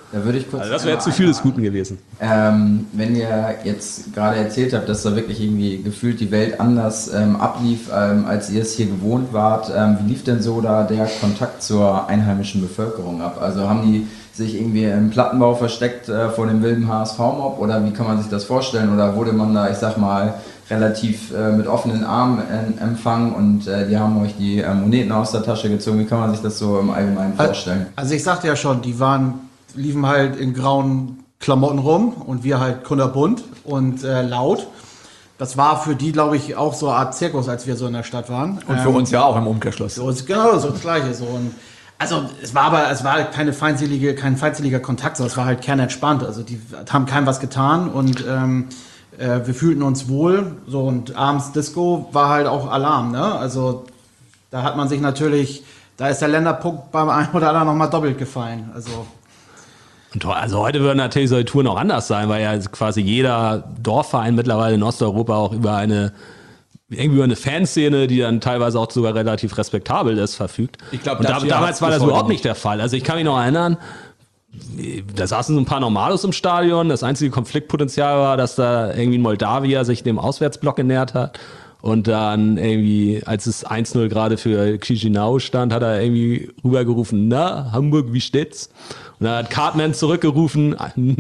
[SPEAKER 3] Da würde ich kurz.
[SPEAKER 6] Also das wäre zu viel des Guten gewesen.
[SPEAKER 3] Ähm, wenn ihr jetzt gerade erzählt habt, dass da wirklich irgendwie gefühlt die Welt anders ähm, ablief, ähm, als ihr es hier gewohnt wart, ähm, wie lief denn so da der Kontakt zur einheimischen Bevölkerung ab? Also haben die sich irgendwie im Plattenbau versteckt äh, vor dem wilden H S V-Mob oder wie kann man sich das vorstellen? Oder wurde man da, ich sag mal, relativ äh, mit offenen Armen äh, empfangen und äh, die haben euch die äh, Moneten aus der Tasche gezogen? Wie kann man sich das so im Allgemeinen vorstellen?
[SPEAKER 5] Also ich sagte ja schon, die waren, liefen halt in grauen Klamotten rum und wir halt kunterbunt und äh, laut. Das war für die, glaube ich, auch so eine Art Zirkus, als wir so in der Stadt waren.
[SPEAKER 4] Und für
[SPEAKER 5] ähm,
[SPEAKER 4] uns ja auch im Umkehrschluss.
[SPEAKER 5] Für uns, genau, so das Gleiche. So. Und also es war aber, es war halt keine feindselige, kein feindseliger Kontakt, sondern es war halt kernentspannt. Also die haben keinem was getan und ähm, äh, wir fühlten uns wohl. So und abends Disco war halt auch Alarm, ne? Also da hat man sich natürlich, da ist der Länderpunkt beim einen oder anderen nochmal doppelt gefallen. Also
[SPEAKER 6] Und also heute würden natürlich solche Touren auch anders sein, weil ja quasi jeder Dorfverein mittlerweile in Osteuropa auch über eine irgendwie über eine Fanszene, die dann teilweise auch sogar relativ respektabel ist, verfügt.
[SPEAKER 4] Ich glaub,
[SPEAKER 6] und da,
[SPEAKER 4] Dacia
[SPEAKER 6] damals
[SPEAKER 4] hat's
[SPEAKER 6] war
[SPEAKER 4] bis
[SPEAKER 6] das
[SPEAKER 4] heute
[SPEAKER 6] überhaupt
[SPEAKER 4] nicht.
[SPEAKER 6] nicht der Fall. Also ich kann mich noch erinnern, da saßen so ein paar Normalos im Stadion. Das einzige Konfliktpotenzial war, dass da irgendwie ein Moldawier sich dem Auswärtsblock genähert hat. Und dann irgendwie, als es eins null gerade für Chisinau stand, hat er irgendwie rübergerufen, na, Hamburg, wie steht's? Und dann hat Cartman zurückgerufen,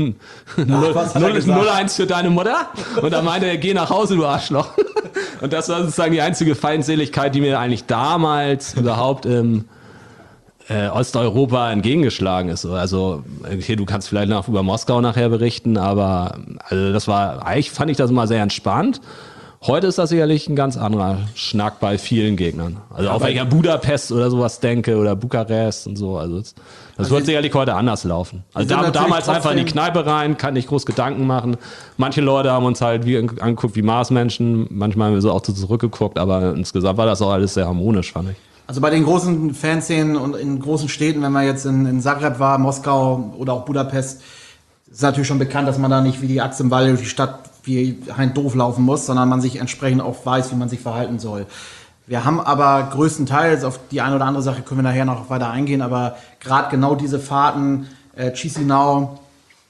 [SPEAKER 6] null eins für deine Mutter. Und dann meinte er, geh nach Hause, du Arschloch. Und das war sozusagen die einzige Feindseligkeit, die mir eigentlich damals überhaupt im äh, Osteuropa entgegengeschlagen ist. Also hier, du kannst vielleicht noch über Moskau nachher berichten, aber also das war, eigentlich fand ich das immer sehr entspannt. Heute ist das sicherlich ein ganz anderer Schnack bei vielen Gegnern. Also auch wenn ich an Budapest oder sowas denke oder Bukarest und so. Also das, das
[SPEAKER 5] Also
[SPEAKER 6] wird
[SPEAKER 5] die-
[SPEAKER 6] sicherlich heute anders laufen. Also
[SPEAKER 5] sind
[SPEAKER 6] da,
[SPEAKER 5] natürlich
[SPEAKER 6] damals einfach in die
[SPEAKER 5] trotzdem-
[SPEAKER 6] Kneipe rein, kann nicht groß Gedanken machen. Manche Leute haben uns halt wie angeguckt wie Marsmenschen. Manchmal haben wir so auch so zurückgeguckt, aber insgesamt war das auch alles sehr harmonisch, fand ich.
[SPEAKER 5] Also bei den großen Fanszenen und in großen Städten, wenn man jetzt in, in Zagreb war, Moskau oder auch Budapest, ist natürlich schon bekannt, dass man da nicht wie die Axt im Wald durch die Stadt wie Hein doof laufen muss, sondern man sich entsprechend auch weiß, wie man sich verhalten soll. Wir haben aber größtenteils, auf die eine oder andere Sache können wir nachher noch weiter eingehen, aber gerade genau diese Fahrten, äh, Chisinau,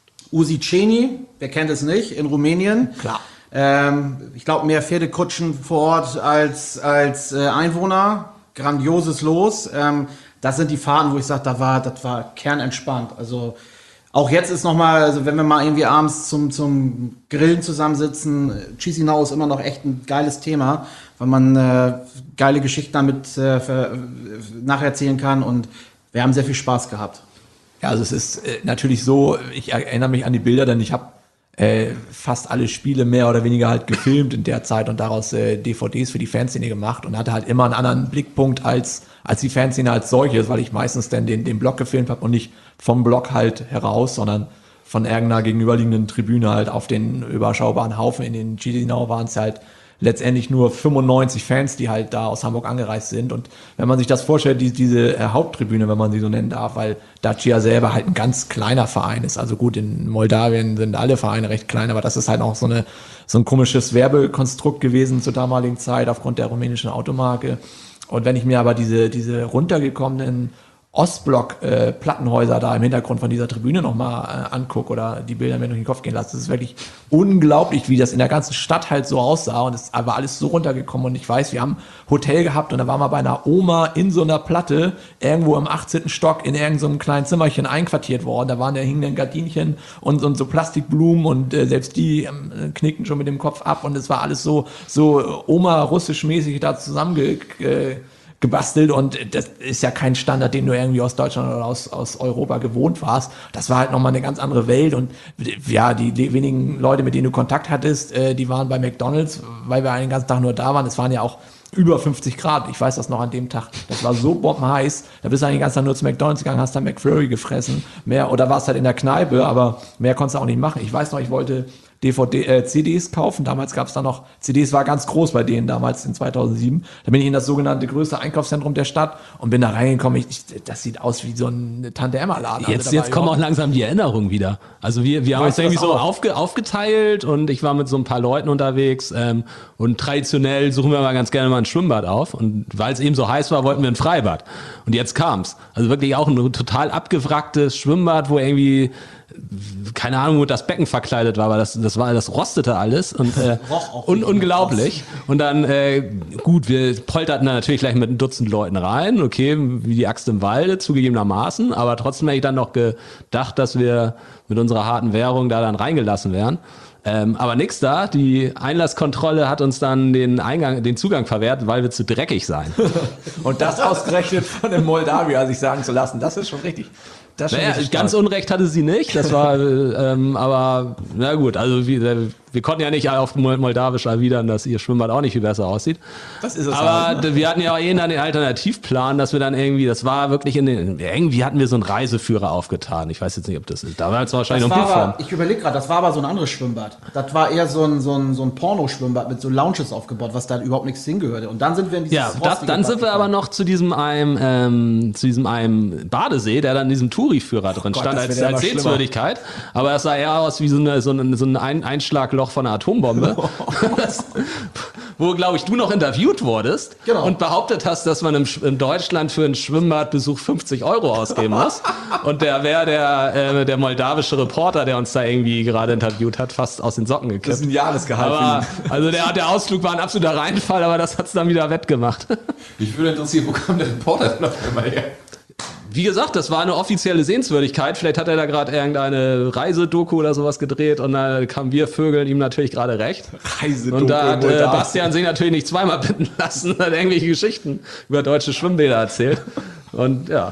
[SPEAKER 5] Usiceni, wer kennt es nicht, in Rumänien.
[SPEAKER 4] Klar.
[SPEAKER 5] Ähm, ich glaube, mehr Pferdekutschen vor Ort als, als äh, Einwohner. Grandioses Los. Ähm, das sind die Fahrten, wo ich sage, da war, das war kernentspannt. Also auch jetzt ist nochmal, also wenn wir mal irgendwie abends zum, zum Grillen zusammensitzen, Chisinau ist immer noch echt ein geiles Thema, weil man äh, geile Geschichten damit äh, ver- nacherzählen kann und wir haben sehr viel Spaß gehabt.
[SPEAKER 4] Ja, also es ist äh, natürlich so, ich erinnere mich an die Bilder, denn ich habe äh, fast alle Spiele mehr oder weniger halt gefilmt in der Zeit und daraus äh, D V Ds für die Fanszene gemacht und hatte halt immer einen anderen Blickpunkt als als die Fanszene als solches, weil ich meistens dann den, den Block gefilmt habe und nicht vom Block halt heraus, sondern von irgendeiner gegenüberliegenden Tribüne halt auf den überschaubaren Haufen. In den Chisinau waren es halt letztendlich nur fünfundneunzig Fans, die halt da aus Hamburg angereist sind. Und wenn man sich das vorstellt, die, diese äh, Haupttribüne, wenn man sie so nennen darf, weil Dacia selber halt ein ganz kleiner Verein ist. Also gut, in Moldawien sind alle Vereine recht klein, aber das ist halt auch so eine so ein komisches Werbekonstrukt gewesen zur damaligen Zeit aufgrund der rumänischen Automarke. Und wenn ich mir aber diese diese runtergekommenen Ostblock-Plattenhäuser äh, da im Hintergrund von dieser Tribüne nochmal äh, angucke oder die Bilder mir durch den Kopf gehen lasse. Das ist wirklich unglaublich, wie das in der ganzen Stadt halt so aussah und es war alles so runtergekommen und ich weiß, wir haben Hotel gehabt und da waren wir bei einer Oma in so einer Platte irgendwo im achtzehnten Stock in irgendeinem so kleinen Zimmerchen einquartiert worden. Da waren da hingen dann Gardinchen und, und so Plastikblumen und äh, selbst die ähm, knickten schon mit dem Kopf ab und es war alles so, so Oma-russisch-mäßig da zusammenge... Äh, gebastelt und das ist ja kein Standard, den du irgendwie aus Deutschland oder aus, aus Europa gewohnt warst. Das war halt nochmal eine ganz andere Welt und ja, die, die wenigen Leute, mit denen du Kontakt hattest, äh, die waren bei McDonald's, weil wir einen ganzen Tag nur da waren. Es waren ja auch über fünfzig Grad. Ich weiß das noch an dem Tag. Das war so bombenheiß. Da bist du eigentlich den ganzen Tag nur zu McDonald's gegangen, hast dann McFlurry gefressen. Mehr, oder warst halt in der Kneipe, aber mehr konntest du auch nicht machen. Ich weiß noch, ich wollte D V D, äh, C Ds kaufen. Damals gab es da noch, C Ds war ganz groß bei denen damals in zweitausendsieben. Da bin ich in das sogenannte größte Einkaufszentrum der Stadt und bin da reingekommen. Ich, ich, das sieht aus wie so ein Tante-Emma-Laden.
[SPEAKER 6] Jetzt,
[SPEAKER 4] also
[SPEAKER 6] jetzt kommen auch langsam die Erinnerungen wieder. Also wir, wir haben uns irgendwie so aufge, aufgeteilt und ich war mit so ein paar Leuten unterwegs ähm, und traditionell suchen wir mal ganz gerne mal ein Schwimmbad auf und weil es eben so heiß war, wollten wir ein Freibad. Und jetzt kam's. Also wirklich auch ein total abgewracktes Schwimmbad, wo irgendwie keine Ahnung, wo das Becken verkleidet war, aber das, das war, das rostete alles und äh, un, unglaublich. Und dann, äh, gut, wir polterten da natürlich gleich mit ein Dutzend Leuten rein, okay, wie die Axt im Walde, zugegebenermaßen, aber trotzdem hätte ich dann noch gedacht, dass wir mit unserer harten Währung da dann reingelassen wären. Ähm, aber nix da, die Einlasskontrolle hat uns dann den Eingang, den Zugang verwehrt, weil wir zu dreckig seien.
[SPEAKER 4] Und das ausgerechnet von dem Moldawier sich sagen zu lassen, das ist schon richtig. Das
[SPEAKER 6] Naja, ganz Unrecht hatte sie nicht, das war, ähm, aber na gut, also wir, wir konnten ja nicht auf Moldawisch erwidern, dass ihr Schwimmbad auch nicht viel besser aussieht.
[SPEAKER 4] Das ist es
[SPEAKER 6] aber
[SPEAKER 4] halt, ne?
[SPEAKER 6] Wir hatten ja auch eh dann den Alternativplan, dass wir dann irgendwie, das war wirklich in den, irgendwie hatten wir so einen Reiseführer aufgetan. Ich weiß jetzt nicht, ob das ist. Da war jetzt wahrscheinlich
[SPEAKER 5] Das
[SPEAKER 6] noch
[SPEAKER 5] war
[SPEAKER 6] Buchform.
[SPEAKER 5] aber, ich überlege gerade, das war aber so ein anderes Schwimmbad. Das war eher so ein, so ein, so ein Porno-Schwimmbad mit so Lounges aufgebaut, was da überhaupt nichts hingehörte. Und dann sind wir in dieses
[SPEAKER 6] Ja, das, dann sind wir aber noch zu diesem einem, ähm, zu diesem einem Badesee, der dann in diesem Touri-Führer drin
[SPEAKER 4] Gott,
[SPEAKER 6] stand,
[SPEAKER 4] das
[SPEAKER 6] als,
[SPEAKER 4] wird ja
[SPEAKER 6] als
[SPEAKER 4] noch
[SPEAKER 6] Sehenswürdigkeit. Aber es sah eher aus wie so, eine, so, ein, so ein Einschlagloch von einer Atombombe. Das, wo, glaube ich, du noch interviewt wurdest
[SPEAKER 5] Genau.
[SPEAKER 6] und behauptet hast, dass man im, in Deutschland für einen Schwimmbadbesuch fünfzig Euro ausgeben muss. Und der wäre der, äh, der moldawische Reporter, der uns da irgendwie gerade interviewt hat, fast aus den Socken gekippt.
[SPEAKER 4] Das ist ein Jahresgehalt.
[SPEAKER 6] Aber, also der, der Ausflug war ein absoluter Reinfall, aber das hat es dann wieder wettgemacht.
[SPEAKER 2] Mich würde interessieren, wo kam der Reporter denn auf einmal her?
[SPEAKER 6] Wie gesagt, das war eine offizielle Sehenswürdigkeit. Vielleicht hat er da gerade irgendeine Reisedoku oder sowas gedreht und da kamen wir Vögeln ihm natürlich gerade recht.
[SPEAKER 4] Reisedoku
[SPEAKER 6] Und da hat äh,
[SPEAKER 4] Moldawien.
[SPEAKER 6] Bastian sich natürlich nicht zweimal bitten lassen und hat irgendwelche Geschichten über deutsche Schwimmbäder erzählt. Und ja,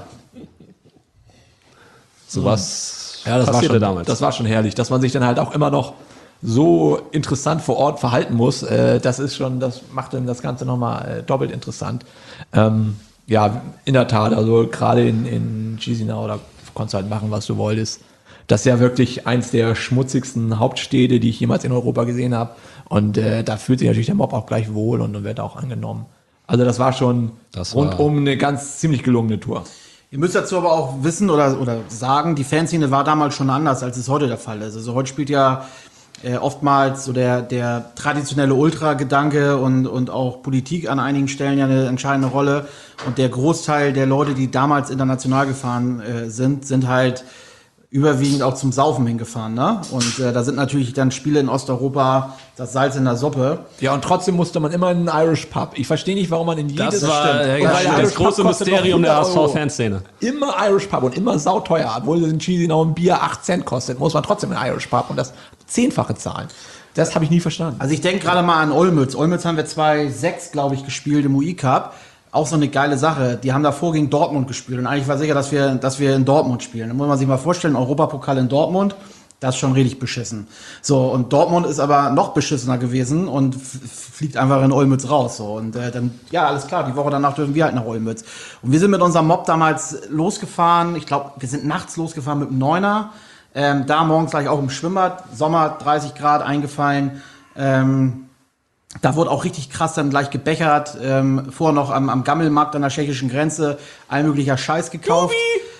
[SPEAKER 6] sowas
[SPEAKER 4] Ja, das war,
[SPEAKER 6] passierte
[SPEAKER 4] schon,
[SPEAKER 6] damals.
[SPEAKER 4] das war schon herrlich, dass man sich dann halt auch immer noch so interessant vor Ort verhalten muss. Äh, das ist schon, das macht dann das Ganze nochmal äh, doppelt interessant. Ähm, ja, in der Tat, also gerade in, in Chisinau, da konntest du halt machen, was du wolltest. Das ist ja wirklich eins der schmutzigsten Hauptstädte, die ich jemals in Europa gesehen habe. Und äh, da fühlt sich natürlich der Mob auch gleich wohl und, und wird auch angenommen. Also das war schon
[SPEAKER 6] Das war-
[SPEAKER 4] rundum eine ganz ziemlich gelungene Tour.
[SPEAKER 5] Ihr müsst dazu aber auch wissen oder, oder sagen, die Fanszene war damals schon anders, als es heute der Fall ist. Also heute spielt ja äh, oftmals so der, der traditionelle Ultra-Gedanke und, und auch Politik an einigen Stellen ja eine entscheidende Rolle. Und der Großteil der Leute, die damals international gefahren äh, sind, sind halt überwiegend auch zum Saufen hingefahren. Ne? Und äh, da sind natürlich dann Spiele in Osteuropa das Salz in der Suppe.
[SPEAKER 4] Ja, und trotzdem musste man immer in einen Irish Pub. Ich verstehe nicht, warum man in jedes...
[SPEAKER 6] das war äh,
[SPEAKER 4] Und weil der
[SPEAKER 6] das
[SPEAKER 4] Irish Pub
[SPEAKER 6] große
[SPEAKER 4] kostet noch
[SPEAKER 6] Mysterium der
[SPEAKER 4] hundert Euro.
[SPEAKER 6] H S V-Fanszene.
[SPEAKER 4] Immer Irish Pub und immer sauteuer. Obwohl in Chisinau ein Bier acht Cent kostet, muss man trotzdem in Irish Pub und das zehnfache zahlen. Das habe ich nie verstanden.
[SPEAKER 5] Also ich denke gerade mal an Olmütz. Olmütz haben wir zweitausendsechs, glaube ich, gespielt im U I Cup. Auch so eine geile Sache. Die haben davor gegen Dortmund gespielt. Und eigentlich war sicher, dass wir, dass wir in Dortmund spielen. Da muss man sich mal vorstellen, Europapokal in Dortmund, das ist schon richtig beschissen. So, und Dortmund ist aber noch beschissener gewesen und f- fliegt einfach in Olmütz raus. So. Und äh, dann, ja, alles klar, die Woche danach dürfen wir halt nach Olmütz. Und wir sind mit unserem Mob damals losgefahren. Ich glaube, wir sind nachts losgefahren mit dem Neuner. Ähm, da morgens gleich auch im Schwimmbad. Sommer, dreißig Grad eingefallen. Ähm, Da wurde auch richtig krass dann gleich gebechert. Ähm, vorher noch am, am Gammelmarkt an der tschechischen Grenze all möglicher Scheiß gekauft.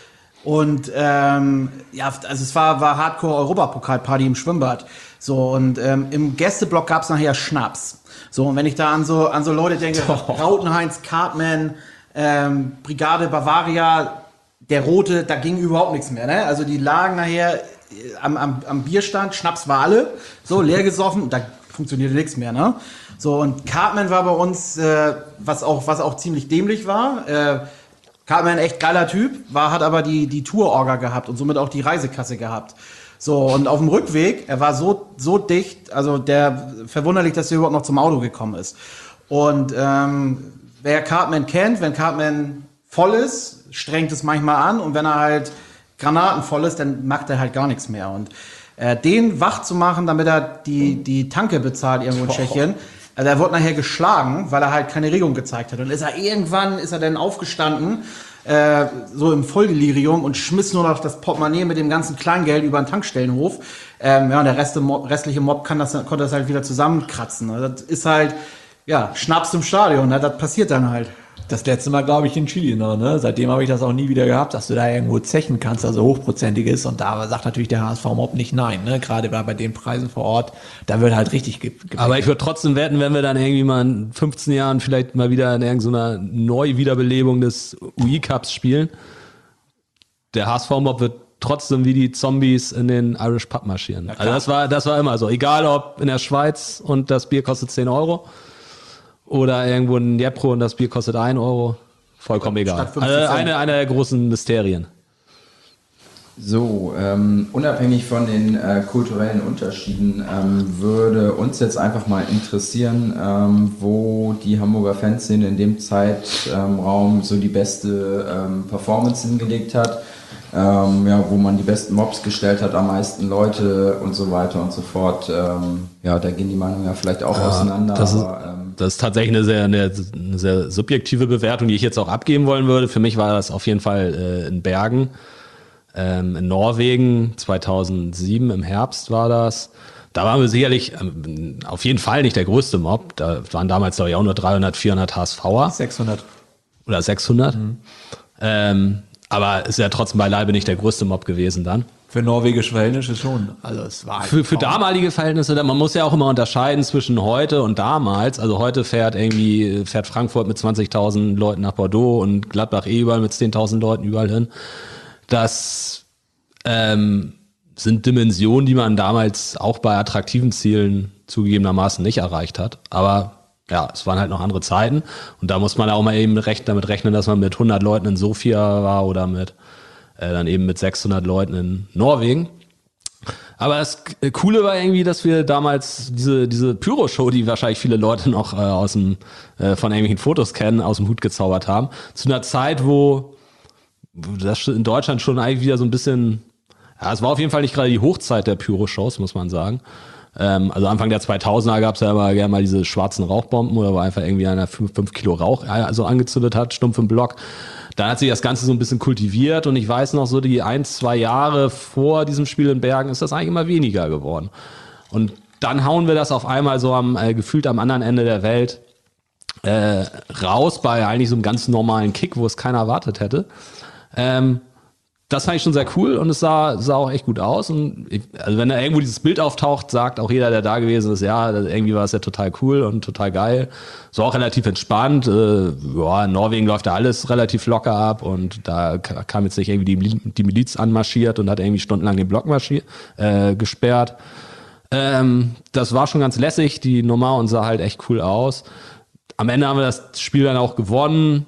[SPEAKER 5] Und ähm, ja, also es war, war Hardcore-Europapokalparty im Schwimmbad. So, und ähm, im Gästeblock gab's nachher Schnaps. So, und wenn ich da an so, an so Leute denke, Rautenheinz, Cartman, ähm, Brigade Bavaria, der Rote, da ging überhaupt nichts mehr. Ne? Also die lagen nachher äh, am, am, am Bierstand, Schnaps war alle, so leer gesoffen, da funktionierte nichts mehr. Ne? So, und Cartman war bei uns, äh, was, auch, was auch ziemlich dämlich war. Äh, Cartman, echt geiler Typ, war, hat aber die, die Tour-Orga gehabt und somit auch die Reisekasse gehabt. So, und auf dem Rückweg, er war so, so dicht, also der, verwunderlich, dass er überhaupt noch zum Auto gekommen ist. Und ähm, wer Cartman kennt, wenn Cartman voll ist, strengt es manchmal an und wenn er halt granatenvoll ist, dann macht er halt gar nichts mehr. Und äh, den wach zu machen, damit er die, die Tanke bezahlt irgendwo in Tschechien, also er wurde nachher geschlagen, weil er halt keine Regung gezeigt hat. Und ist er irgendwann, ist er dann aufgestanden, äh, so im Volldelirium und schmiss nur noch das Portemonnaie mit dem ganzen Kleingeld über den Tankstellenhof. Ähm, ja, und der Rest, Mob, restliche Mob kann das, konnte das halt wieder zusammenkratzen. Also das ist halt, ja, Schnaps im Stadion, ne? Das passiert dann halt.
[SPEAKER 4] Das letzte Mal, glaube ich, in Chile noch, ne? Seitdem habe ich das auch nie wieder gehabt, dass du da irgendwo zechen kannst, also hochprozentig ist. Und da sagt natürlich der H S V-Mob nicht nein, ne? Gerade bei, bei den Preisen vor Ort, da wird halt richtig ge- ge-
[SPEAKER 6] Aber ich würde trotzdem wetten, wenn wir dann irgendwie mal in fünfzehn Jahren vielleicht mal wieder in irgendeiner Neuwiederbelebung des U I-Cups spielen, der H S V-Mob wird trotzdem wie die Zombies in den Irish Pub marschieren. Also das war, das war immer so. Egal ob in der Schweiz und das Bier kostet zehn Euro oder irgendwo in Dnipro und das Bier kostet ein Euro. Vollkommen egal. Also eine, eine der großen Mysterien.
[SPEAKER 3] So, ähm, unabhängig von den äh, kulturellen Unterschieden ähm, würde uns jetzt einfach mal interessieren, ähm, wo die Hamburger Fanszene in dem Zeitraum so die beste ähm, Performance hingelegt hat, ähm, ja, wo man die besten Mobs gestellt hat, am meisten Leute und so weiter und so fort. Ähm, ja, da gehen die Meinungen ja vielleicht auch ja, auseinander.
[SPEAKER 6] Das ist,
[SPEAKER 3] aber, ähm,
[SPEAKER 6] das ist tatsächlich eine sehr, eine, eine sehr subjektive Bewertung, die ich jetzt auch abgeben wollen würde. Für mich war das auf jeden Fall äh, in Bergen. Ähm, in Norwegen, zweitausendsieben im Herbst war das. Da waren wir sicherlich ähm, auf jeden Fall nicht der größte Mob. Da waren damals glaube ich auch nur dreihundert, vierhundert HSVer.
[SPEAKER 4] sechshundert.
[SPEAKER 6] Oder sechshundert.
[SPEAKER 4] Mhm.
[SPEAKER 6] Ähm, aber ist ja trotzdem beileibe nicht der größte Mob gewesen dann.
[SPEAKER 4] Für norwegische Verhältnisse schon. Also es war
[SPEAKER 6] Für, für damalige Verhältnisse, man muss ja auch immer unterscheiden zwischen heute und damals. Also heute fährt irgendwie, fährt Frankfurt mit zwanzigtausend Leuten nach Bordeaux und Gladbach eh überall mit zehntausend Leuten überall hin. Das ähm, sind Dimensionen, die man damals auch bei attraktiven Zielen zugegebenermaßen nicht erreicht hat. Aber ja, es waren halt noch andere Zeiten. Und da muss man auch mal eben recht damit rechnen, dass man mit hundert Leuten in Sofia war oder mit äh, dann eben mit sechshundert Leuten in Norwegen. Aber das Coole war irgendwie, dass wir damals diese diese Pyro-Show, die wahrscheinlich viele Leute noch äh, aus dem äh, von irgendwelchen Fotos kennen, aus dem Hut gezaubert haben. Zu einer Zeit, wo das in Deutschland schon eigentlich wieder so ein bisschen, ja, es war auf jeden Fall nicht gerade die Hochzeit der Pyro-Shows, muss man sagen. Ähm, also Anfang der zweitausender gab es ja immer gerne mal diese schwarzen Rauchbomben, oder wo einfach irgendwie einer fünf Kilo Rauch also angezündet hat, stumpf im Block. Dann hat sich das Ganze so ein bisschen kultiviert und ich weiß noch so, die ein, zwei Jahre vor diesem Spiel in Bergen ist das eigentlich immer weniger geworden. Und dann hauen wir das auf einmal so am äh, gefühlt am anderen Ende der Welt äh, raus bei eigentlich so einem ganz normalen Kick, wo es keiner erwartet hätte. Ähm, das fand ich schon sehr cool und es sah, sah auch echt gut aus. Und ich, also wenn da irgendwo dieses Bild auftaucht, sagt auch jeder, der da gewesen ist, ja, irgendwie war es ja total cool und total geil. So auch relativ entspannt. Äh, ja, in Norwegen läuft da alles relativ locker ab und da kam jetzt nicht irgendwie die, die Miliz anmarschiert und hat irgendwie stundenlang den Block marschiert, äh, gesperrt. Ähm, das war schon ganz lässig, die Nummer, und sah halt echt cool aus. Am Ende haben wir das Spiel dann auch gewonnen.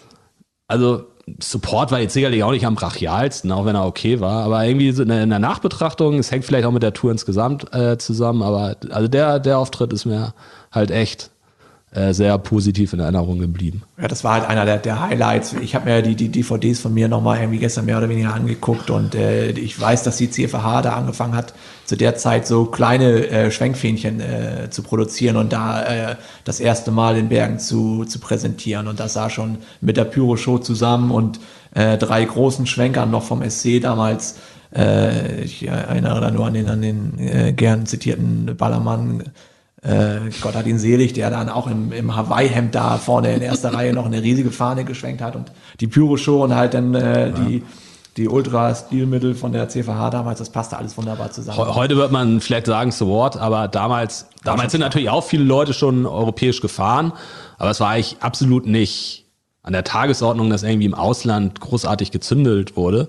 [SPEAKER 6] Also Support war jetzt sicherlich auch nicht am brachialsten, auch wenn er okay war, aber irgendwie so in der Nachbetrachtung, es hängt vielleicht auch mit der Tour insgesamt äh, zusammen, aber also der, der Auftritt ist mir halt echt äh, sehr positiv in Erinnerung geblieben.
[SPEAKER 4] Ja, das war halt einer der, der Highlights. Ich habe mir die, die D V Ds von mir nochmal irgendwie gestern mehr oder weniger angeguckt und äh, ich weiß, dass die C F H da angefangen hat, zu der Zeit so kleine äh, Schwenkfähnchen äh, zu produzieren und da äh, das erste Mal in Bergen zu, zu präsentieren. Und das sah schon mit der Pyro-Show zusammen und äh, drei großen Schwenkern noch vom S C damals. Äh, ich erinnere da nur an den, an den äh, gern zitierten Ballermann, Äh, Gott hat ihn selig, der dann auch im, im Hawaii-Hemd da vorne in erster Reihe noch eine riesige Fahne geschwenkt hat und die Pyro-Show und halt dann äh, ja. die, die Ultra-Stilmittel von der C V H damals, das passte alles wunderbar zusammen.
[SPEAKER 6] Heute wird man vielleicht sagen, so what, aber damals, damals sind natürlich auch viele Leute schon europäisch gefahren, aber es war eigentlich absolut nicht an der Tagesordnung, dass irgendwie im Ausland großartig gezündelt wurde.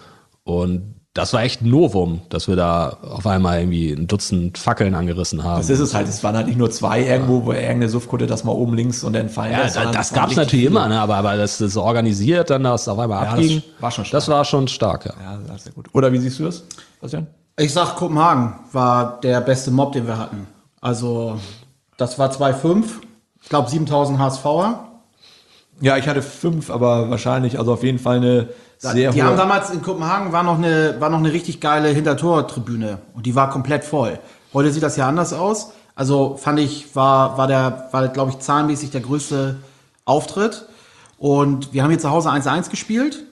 [SPEAKER 6] Und das war echt ein Novum, dass wir da auf einmal irgendwie ein Dutzend Fackeln angerissen haben.
[SPEAKER 4] Das ist es halt. Es waren halt nicht nur zwei irgendwo, wo irgendeine Suffkutte das mal oben links und dann fallen.
[SPEAKER 6] Ja,
[SPEAKER 4] das,
[SPEAKER 6] das, das gab es natürlich immer, ne? aber, aber das ist organisiert, dann das auf einmal
[SPEAKER 4] ja,
[SPEAKER 6] abging.
[SPEAKER 4] Das war schon stark.
[SPEAKER 6] Das war schon stark, ja.
[SPEAKER 4] Ja, das ist sehr gut. Oder wie siehst du das, Bastian?
[SPEAKER 5] Ich sag, Kopenhagen war der beste Mob, den wir hatten. Also, das war zwei Komma fünf. Ich glaube, siebentausend HSVer.
[SPEAKER 4] Ja, ich hatte fünf, aber wahrscheinlich, also auf jeden Fall eine sehr
[SPEAKER 5] Die
[SPEAKER 4] hohe.
[SPEAKER 5] haben damals in Kopenhagen war noch eine, war noch eine richtig geile Hintertortribüne und die war komplett voll. Heute sieht das ja anders aus. Also fand ich, war, war der, war, glaube ich, zahlenmäßig der größte Auftritt. Und wir haben hier zu Hause eins eins gespielt.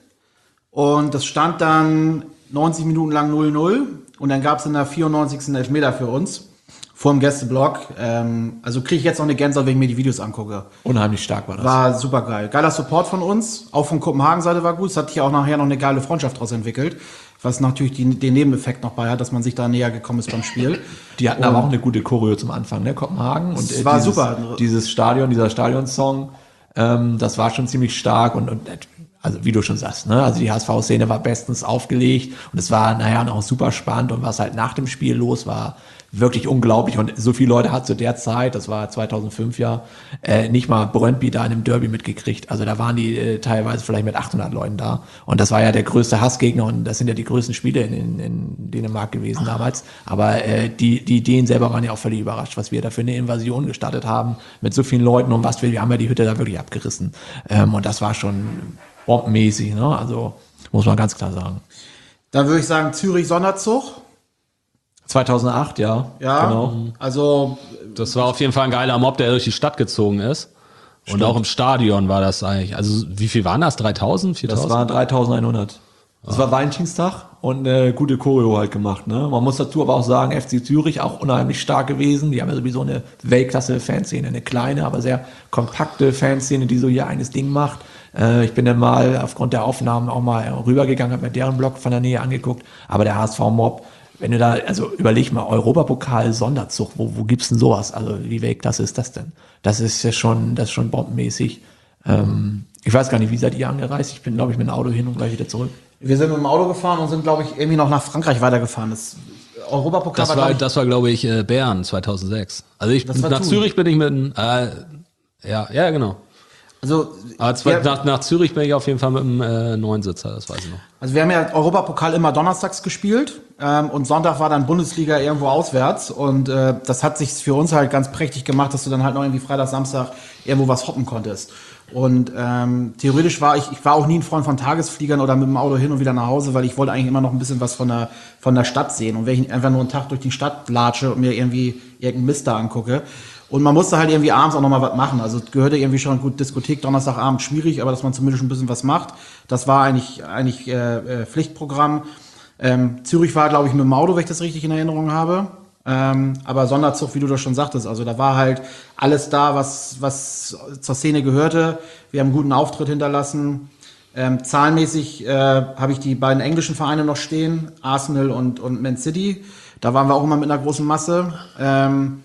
[SPEAKER 5] Und das stand dann neunzig Minuten lang null null. Und dann gab es in der vierundneunzigsten Elfmeter für uns. Vor dem Gästeblock. Ähm, also kriege ich jetzt noch eine Gänsehaut, wenn ich mir die Videos angucke.
[SPEAKER 4] Unheimlich stark war das.
[SPEAKER 5] War super geil. Geiler Support von uns. Auch von Kopenhagen-Seite war gut. Es hat hier auch nachher noch eine geile Freundschaft daraus entwickelt. Was natürlich die, den Nebeneffekt noch bei hat, dass man sich da näher gekommen ist beim Spiel.
[SPEAKER 4] Die hatten
[SPEAKER 5] und
[SPEAKER 4] aber auch eine gute Choreo zum Anfang, ne? Kopenhagen. Und
[SPEAKER 5] es
[SPEAKER 4] äh,
[SPEAKER 5] war
[SPEAKER 4] dieses,
[SPEAKER 5] super.
[SPEAKER 4] Dieses Stadion, dieser Stadionsong, ähm, das war schon ziemlich stark und, und also wie du schon sagst, ne? Also die H S V-Szene war bestens aufgelegt und es war, naja, noch super spannend und was halt nach dem Spiel los war, wirklich unglaublich. Und so viele Leute hat zu der Zeit, das war zweitausendfünf ja, äh, nicht mal Brøndby da in einem Derby mitgekriegt. Also da waren die äh, teilweise vielleicht mit achthundert Leuten da. Und das war ja der größte Hassgegner und das sind ja die größten Spiele in, in, in Dänemark gewesen damals. Aber äh, die, die Ideen selber waren ja auch völlig überrascht, was wir da für eine Invasion gestartet haben mit so vielen Leuten und was wir, wir haben ja die Hütte da wirklich abgerissen. Ähm, und das war schon bombenmäßig, ne? Also muss man ganz klar sagen.
[SPEAKER 5] Dann würde ich sagen Zürich Sonderzug.
[SPEAKER 4] zweitausendacht, ja.
[SPEAKER 5] Ja,
[SPEAKER 4] genau.
[SPEAKER 5] also
[SPEAKER 6] Das war auf jeden Fall ein geiler Mob, der durch die Stadt gezogen ist. Und auch im Stadion war das eigentlich. Also wie viel waren das? dreitausend, viertausend?
[SPEAKER 4] Das waren dreitausendeinhundert. Das war Valentinstag und eine gute Choreo halt gemacht. Ne? Man muss dazu aber auch sagen, F C Zürich auch unheimlich stark gewesen. Die haben ja sowieso eine Weltklasse-Fanszene, eine kleine, aber sehr kompakte Fanszene, die so hier eines Ding macht. Äh, ich bin dann mal aufgrund der Aufnahmen auch mal rübergegangen, habe mir deren Blog von der Nähe angeguckt. Aber der H S V-Mob, wenn du da, also überleg mal, Europapokal-Sonderzug, wo, wo gibt's denn sowas? Also wie Weltklasse ist das denn? Das ist ja schon, das ist schon bombenmäßig. Ähm, ich weiß gar nicht, wie seid ihr angereist? Ich bin, glaube ich, mit dem Auto hin und gleich wieder zurück.
[SPEAKER 5] wir sind mit dem Auto gefahren und sind, glaube ich, irgendwie noch nach Frankreich weitergefahren. Das Europapokal
[SPEAKER 6] Das war,
[SPEAKER 5] glaub ich,
[SPEAKER 6] das war, glaube ich, äh, Bern zweitausendsechs. Also ich
[SPEAKER 5] Das war
[SPEAKER 6] nach
[SPEAKER 5] Thun.
[SPEAKER 6] Zürich bin ich mit dem, äh, ja, ja, genau.
[SPEAKER 5] also,
[SPEAKER 6] Aber zwei,
[SPEAKER 5] wir,
[SPEAKER 6] nach, nach Zürich bin ich auf jeden Fall mit dem äh, Neunsitzer, das weiß ich noch.
[SPEAKER 5] also wir haben ja Europapokal immer donnerstags gespielt ähm, und Sonntag war dann Bundesliga irgendwo auswärts und äh, das hat sich für uns halt ganz prächtig gemacht, dass du dann halt noch irgendwie Freitag, Samstag irgendwo was hoppen konntest. Und ähm, theoretisch war ich, ich war auch nie ein Freund von Tagesfliegern oder mit dem Auto hin und wieder nach Hause, weil ich wollte eigentlich immer noch ein bisschen was von der, von der Stadt sehen. Und wenn ich einfach nur einen Tag durch die Stadt latsche und mir irgendwie irgendeinen Mist da angucke. Und man musste halt irgendwie abends auch noch mal was machen. Also es gehörte irgendwie schon gut, Diskothek, Donnerstagabend schwierig, aber dass man zumindest ein bisschen was macht, das war eigentlich, eigentlich äh, äh, Pflichtprogramm. Ähm, Zürich war, glaube ich, mit dem Auto, wenn ich das richtig in Erinnerung habe. Ähm, aber Sonderzug, wie du das schon sagtest, also da war halt alles da, was, was zur Szene gehörte. Wir haben einen guten Auftritt hinterlassen. Ähm, zahlenmäßig äh, habe ich die beiden englischen Vereine noch stehen, Arsenal und, und Man City. Da waren wir auch immer mit einer großen Masse. Ähm,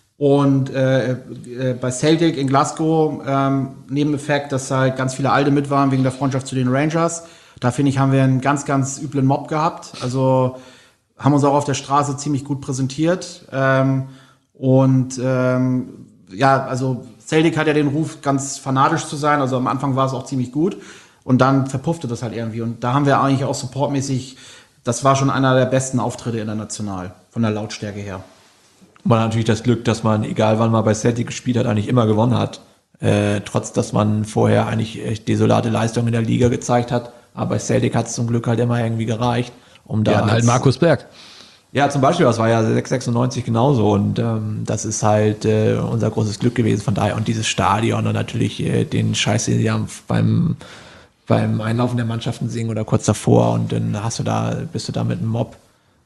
[SPEAKER 5] und äh, äh, bei Celtic in Glasgow, ähm, Nebeneffekt, dass halt ganz viele Alte mit waren wegen der Freundschaft zu den Rangers. Da finde ich, haben wir einen ganz, ganz üblen Mob gehabt. Also haben uns auch auf der Straße ziemlich gut präsentiert. Ähm, und ähm, ja, also Celtic hat ja den Ruf, ganz fanatisch zu sein. Also am Anfang war es auch ziemlich gut. Und dann verpuffte das halt irgendwie. Und da haben wir eigentlich auch supportmäßig, das war schon einer der besten Auftritte international, von der Lautstärke her.
[SPEAKER 4] Man hat natürlich das Glück, dass man, egal wann man bei Celtic gespielt hat, eigentlich immer gewonnen hat. Äh, trotz, dass man vorher eigentlich echt desolate Leistungen in der Liga gezeigt hat. Aber bei Celtic hat es zum Glück halt immer irgendwie gereicht. Um da
[SPEAKER 6] Wir hatten halt
[SPEAKER 4] als-
[SPEAKER 6] Markus Berg.
[SPEAKER 4] Ja, zum Beispiel, das war ja sechs sechsundneunzig genauso und ähm, das ist halt äh, unser großes Glück gewesen von daher und dieses Stadion und natürlich äh, den Scheiß, den sie haben beim, beim Einlaufen der Mannschaften singen oder kurz davor und dann hast du da, bist du da mit einem Mob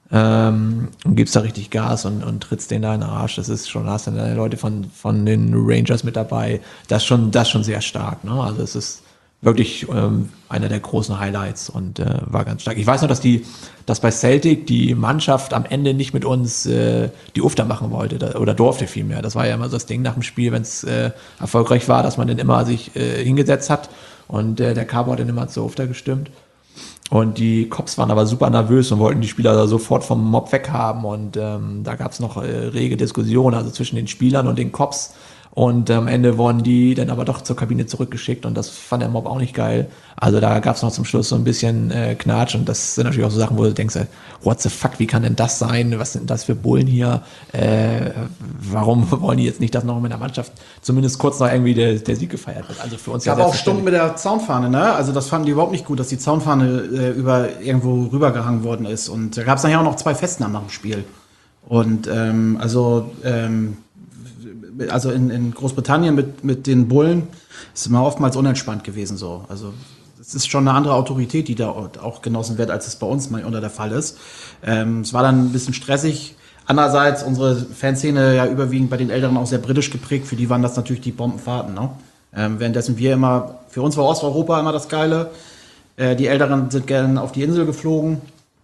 [SPEAKER 4] ähm, und gibst da richtig Gas und, und trittst den da in den Arsch. Das ist schon, hast dann deine Leute von, von den Rangers mit dabei. Das ist schon, das ist schon sehr stark, ne? Also es ist wirklich ähm, einer der großen Highlights und äh, war ganz stark. Ich weiß noch, dass die, dass bei Celtic die Mannschaft am Ende nicht mit uns äh, die Ufter machen wollte da, oder durfte vielmehr. Das war ja immer so das Ding nach dem Spiel, wenn es äh, erfolgreich war, dass man dann immer sich äh, hingesetzt hat und äh, der Cabo hat dann immer zur Ufter gestimmt. Und die Cops waren aber super nervös und wollten die Spieler da sofort vom Mob weghaben und ähm, da gab es noch äh, rege Diskussionen, also zwischen den Spielern und den Cops. Und am Ende wurden die dann aber doch zur Kabine zurückgeschickt und das fand der Mob auch nicht geil. Also da gab es noch zum Schluss so ein bisschen äh, Knatsch und das sind natürlich auch so Sachen, wo du denkst, what the fuck, wie kann denn das sein? Was sind das für Bullen hier? Äh, warum wollen die jetzt nicht, dass noch mit der Mannschaft zumindest kurz noch irgendwie der, der Sieg gefeiert wird? Also für uns
[SPEAKER 5] Es gab
[SPEAKER 4] ja
[SPEAKER 5] auch Stunden mit der Zaunfahne, ne? Also das fanden die überhaupt nicht gut, dass die Zaunfahne äh, über irgendwo rübergehangen worden ist. Und da gab es nachher auch noch zwei Festnahmen nach dem Spiel. Und ähm, also ähm, also in, in Großbritannien mit, mit den Bullen, ist immer oftmals unentspannt gewesen so. Also es ist schon eine andere Autorität, die da auch genossen wird, als es bei uns mal unter der Fall ist. Ähm, es war dann ein bisschen stressig. Andererseits unsere Fanszene ja überwiegend bei den Älteren auch sehr britisch geprägt. Für die waren das natürlich die Bombenfahrten. Ne? Ähm, währenddessen wir immer, für uns war Osteuropa immer das Geile. Äh, die Älteren sind gerne auf die Insel geflogen.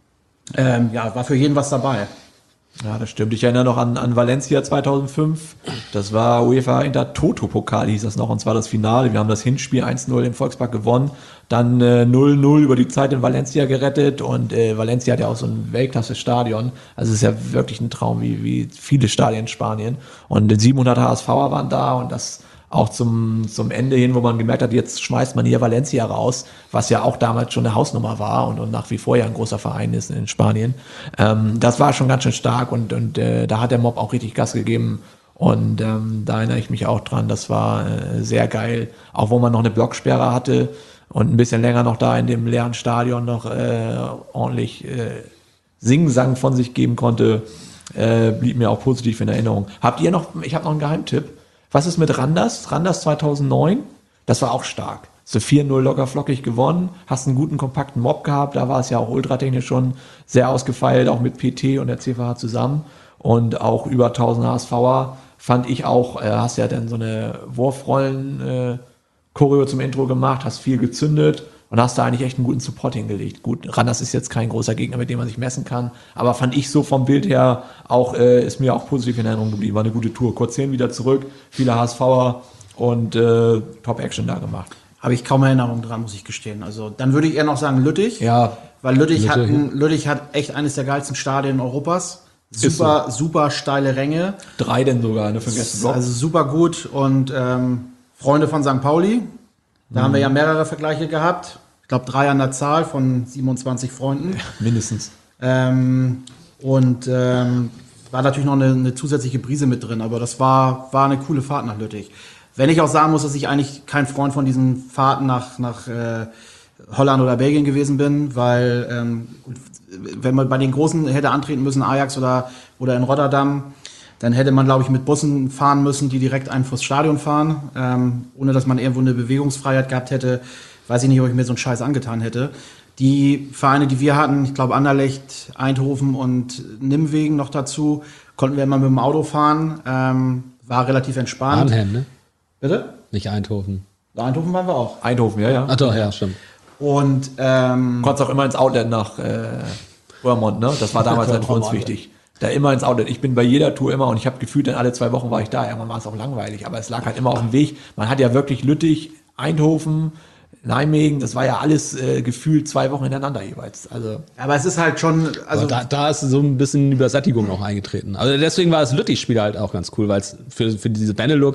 [SPEAKER 5] Ähm, ja, war für jeden was dabei.
[SPEAKER 4] Ja, das stimmt. Ich erinnere noch an, an Valencia zweitausendfünf. Das war UEFA Intertoto-Pokal, hieß das noch, und zwar das Finale. Wir haben das Hinspiel eins null im Volkspark gewonnen, dann äh, null null über die Zeit in Valencia gerettet und äh, Valencia hat ja auch so ein Weltklasse-Stadion. Also es ist ja wirklich ein Traum, wie, wie viele Stadien in Spanien. Und siebenhundert HSVer waren da und das auch zum, zum Ende hin, wo man gemerkt hat, jetzt schmeißt man hier Valencia raus, was ja auch damals schon eine Hausnummer war und, und nach wie vor ja ein großer Verein ist in Spanien. Ähm, das war schon ganz schön stark und, und äh, da hat der Mob auch richtig Gas gegeben und ähm, da erinnere ich mich auch dran, das war äh, sehr geil, auch wo man noch eine Blocksperre hatte und ein bisschen länger noch da in dem leeren Stadion noch äh, ordentlich äh, Singsang von sich geben konnte, äh, blieb mir auch positiv in Erinnerung. Habt ihr noch, ich habe noch einen Geheimtipp. Was ist mit Randers? Randers zweitausendneun, das war auch stark. So vier null locker flockig gewonnen, hast einen guten, kompakten Mob gehabt, da war es ja auch ultratechnisch schon sehr ausgefeilt, auch mit P T und der C V H zusammen und auch über tausend HSVer fand ich auch, äh, hast ja dann so eine Wurfrollen äh, Choreo zum Intro gemacht, hast viel gezündet und hast da eigentlich echt einen guten Support hingelegt. Gut, Randers ist jetzt kein großer Gegner, mit dem man sich messen kann, aber fand ich so vom Bild her auch, äh, ist mir auch positiv in Erinnerung geblieben. War eine gute Tour. Kurz hin, wieder zurück, viele HSVer und äh, Top-Action da gemacht.
[SPEAKER 5] Habe ich kaum Erinnerung dran, muss ich gestehen. Also dann würde ich eher noch sagen Lüttich.
[SPEAKER 4] Ja.
[SPEAKER 5] Weil Lüttich,
[SPEAKER 6] Lüttich,
[SPEAKER 5] hat, ein, Lüttich hat echt eines der geilsten Stadien Europas. Super, so. super steile Ränge.
[SPEAKER 4] Drei denn sogar, ne, für den ersten Block.
[SPEAKER 5] Also super gut und ähm, Freunde von Sankt Pauli. Da mhm. haben wir ja mehrere Vergleiche gehabt. Ich glaube, drei an der Zahl von siebenundzwanzig Freunden. Ja,
[SPEAKER 4] mindestens.
[SPEAKER 5] Ähm, und ähm, war natürlich noch eine, eine zusätzliche Brise mit drin, aber das war, war eine coole Fahrt nach Lüttich. Wenn ich auch sagen muss, dass ich eigentlich kein Freund von diesen Fahrten nach, nach äh, Holland oder Belgien gewesen bin, weil ähm, wenn man bei den Großen hätte antreten müssen, Ajax oder, oder in Rotterdam, dann hätte man, glaube ich, mit Bussen fahren müssen, die direkt einen vors Stadion fahren, ähm, ohne dass man irgendwo eine Bewegungsfreiheit gehabt hätte. Weiß ich nicht, ob ich mir so einen Scheiß angetan hätte. Die Vereine, die wir hatten, ich glaube Anderlecht, Eindhoven und Nimwegen noch dazu, konnten wir immer mit dem Auto fahren. Ähm, war relativ entspannt.
[SPEAKER 6] Arnhem, ne?
[SPEAKER 5] Bitte?
[SPEAKER 6] Nicht Eindhoven.
[SPEAKER 5] Eindhoven waren wir auch.
[SPEAKER 4] Eindhoven, ja, ja.
[SPEAKER 6] Ach doch, ja, stimmt.
[SPEAKER 5] Und ähm,
[SPEAKER 4] du konntest auch immer ins Outlet nach äh, Vermont, ne? Das war damals halt für uns wichtig. Da immer ins Outlet. Ich bin bei jeder Tour immer und ich habe gefühlt, dann alle zwei Wochen war ich da. Irgendwann war es auch langweilig, aber es lag halt immer auf dem Weg. Man hat ja wirklich Lüttich, Eindhoven, Nijmegen, das war ja alles äh, gefühlt zwei Wochen hintereinander jeweils. Also,
[SPEAKER 5] aber es ist halt schon, also
[SPEAKER 6] da, da ist so ein bisschen Übersättigung noch eingetreten. Also deswegen war das Lüttich-Spiel halt auch ganz cool, weil es für, für diese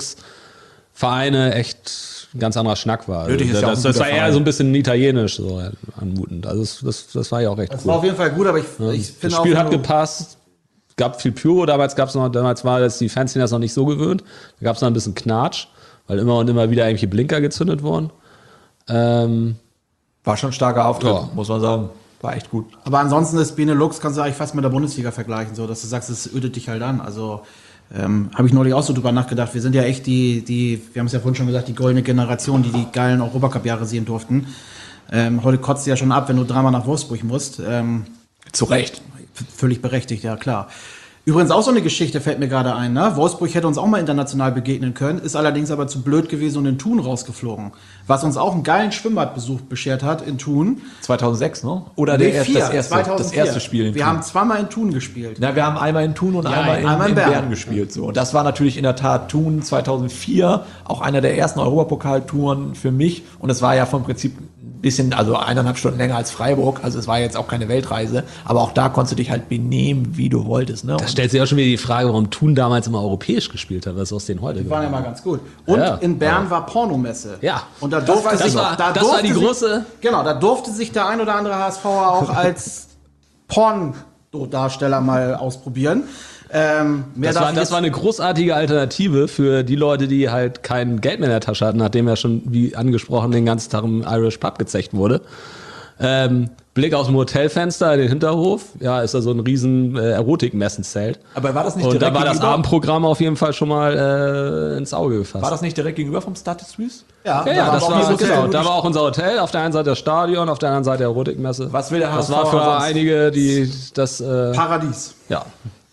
[SPEAKER 6] Benelux-Vereine echt ein ganz anderer Schnack war. Also
[SPEAKER 4] Lüttich ist ja auch
[SPEAKER 6] das,
[SPEAKER 4] ein
[SPEAKER 6] das
[SPEAKER 4] guter
[SPEAKER 6] war eher
[SPEAKER 4] Verein.
[SPEAKER 6] so ein bisschen italienisch so anmutend. Also das, das, das war ja auch echt
[SPEAKER 5] das
[SPEAKER 6] cool.
[SPEAKER 5] war auf jeden Fall gut, aber ich,
[SPEAKER 6] Ja,
[SPEAKER 5] ich finde
[SPEAKER 6] das
[SPEAKER 5] auch,
[SPEAKER 6] Spiel
[SPEAKER 5] wenn
[SPEAKER 6] hat
[SPEAKER 5] du-
[SPEAKER 6] gepasst. Gab viel Pyro, damals gab's noch, damals war das die Fans sind das noch nicht so gewöhnt. Da gab es noch ein bisschen Knatsch, weil immer und immer wieder irgendwelche Blinker gezündet wurden. Ähm,
[SPEAKER 4] war schon ein starker Auftritt,
[SPEAKER 6] Ja.
[SPEAKER 4] muss man sagen. War echt gut.
[SPEAKER 5] Aber ansonsten ist Benelux, kannst du eigentlich fast mit der Bundesliga vergleichen, so dass du sagst, es ödet dich halt an. Also ähm, habe ich neulich auch so drüber nachgedacht. Wir sind ja echt die, die, wir haben es ja vorhin schon gesagt, die goldene Generation, die die geilen Europacup-Jahre sehen durften. Ähm, heute kotzt ja schon ab, wenn du dreimal nach Wolfsburg musst. Ähm,
[SPEAKER 4] Zu Recht.
[SPEAKER 5] v- völlig berechtigt, ja klar. Übrigens auch so eine Geschichte fällt mir gerade ein. Ne? Wolfsburg hätte uns auch mal international begegnen können, ist allerdings aber zu blöd gewesen und in Thun rausgeflogen. Was uns auch einen geilen Schwimmbadbesuch beschert hat in Thun.
[SPEAKER 4] zweitausendsechs, ne? Oder der
[SPEAKER 5] Nee,
[SPEAKER 4] erste,
[SPEAKER 5] vier,
[SPEAKER 4] das, erste, das
[SPEAKER 5] zweitausendvier.
[SPEAKER 4] erste Spiel in
[SPEAKER 5] Wir
[SPEAKER 4] Thun.
[SPEAKER 5] haben zweimal in Thun gespielt.
[SPEAKER 4] Na, wir haben einmal in Thun und einmal, in,
[SPEAKER 5] einmal in
[SPEAKER 4] in
[SPEAKER 5] Bern.
[SPEAKER 4] Bern. gespielt. So. Und das war natürlich in der Tat Thun zweitausendvier, auch einer der ersten Europapokaltouren für mich. Und es war ja vom Prinzip ein bisschen, also eineinhalb Stunden länger als Freiburg. Also es war jetzt auch keine Weltreise. Aber auch da konntest du dich halt benehmen, wie du wolltest. Ne?
[SPEAKER 6] da
[SPEAKER 4] Und
[SPEAKER 6] stellt sich auch schon wieder die Frage, warum Thun damals immer europäisch gespielt hat, was aus denen heute
[SPEAKER 5] Die waren ja
[SPEAKER 6] geworden
[SPEAKER 5] mal ganz gut. Und
[SPEAKER 6] Ja.
[SPEAKER 5] in Bern war Pornomesse.
[SPEAKER 6] Ja.
[SPEAKER 5] Und da durfte
[SPEAKER 6] Das
[SPEAKER 5] sich,
[SPEAKER 6] war-
[SPEAKER 5] da
[SPEAKER 6] das war
[SPEAKER 5] durfte
[SPEAKER 6] die
[SPEAKER 5] sich,
[SPEAKER 6] große-
[SPEAKER 5] Genau, da durfte sich der ein oder andere HSVer auch als Porndarsteller mal ausprobieren. Ähm, mehr
[SPEAKER 6] Das
[SPEAKER 5] darf
[SPEAKER 6] war,
[SPEAKER 5] ich
[SPEAKER 6] das
[SPEAKER 5] jetzt-
[SPEAKER 6] war eine großartige Alternative für die Leute, die halt kein Geld mehr in der Tasche hatten, nachdem er schon, wie angesprochen, den ganzen Tag im Irish Pub gezecht wurde. Ähm, Blick aus dem Hotelfenster in den Hinterhof. Ja, ist da so ein riesen äh, Erotikmessenzelt.
[SPEAKER 4] Aber war das nicht
[SPEAKER 6] Und
[SPEAKER 4] direkt
[SPEAKER 6] da war das
[SPEAKER 4] gegenüber?
[SPEAKER 6] Abendprogramm auf jeden Fall schon mal äh, ins Auge gefasst.
[SPEAKER 4] War das nicht direkt gegenüber vom Stade de Suisse?
[SPEAKER 5] Ja,
[SPEAKER 6] Ja, ja, das
[SPEAKER 5] auch
[SPEAKER 6] war,
[SPEAKER 5] dieses
[SPEAKER 6] genau,
[SPEAKER 5] Hotel,
[SPEAKER 6] da war auch unser Hotel, auf der einen Seite das Stadion, auf der anderen Seite der Erotikmesse.
[SPEAKER 4] Was will der H S
[SPEAKER 6] Das
[SPEAKER 4] V
[SPEAKER 6] war für
[SPEAKER 4] sonst?
[SPEAKER 6] einige, die das, äh,
[SPEAKER 5] Paradies.
[SPEAKER 6] ja.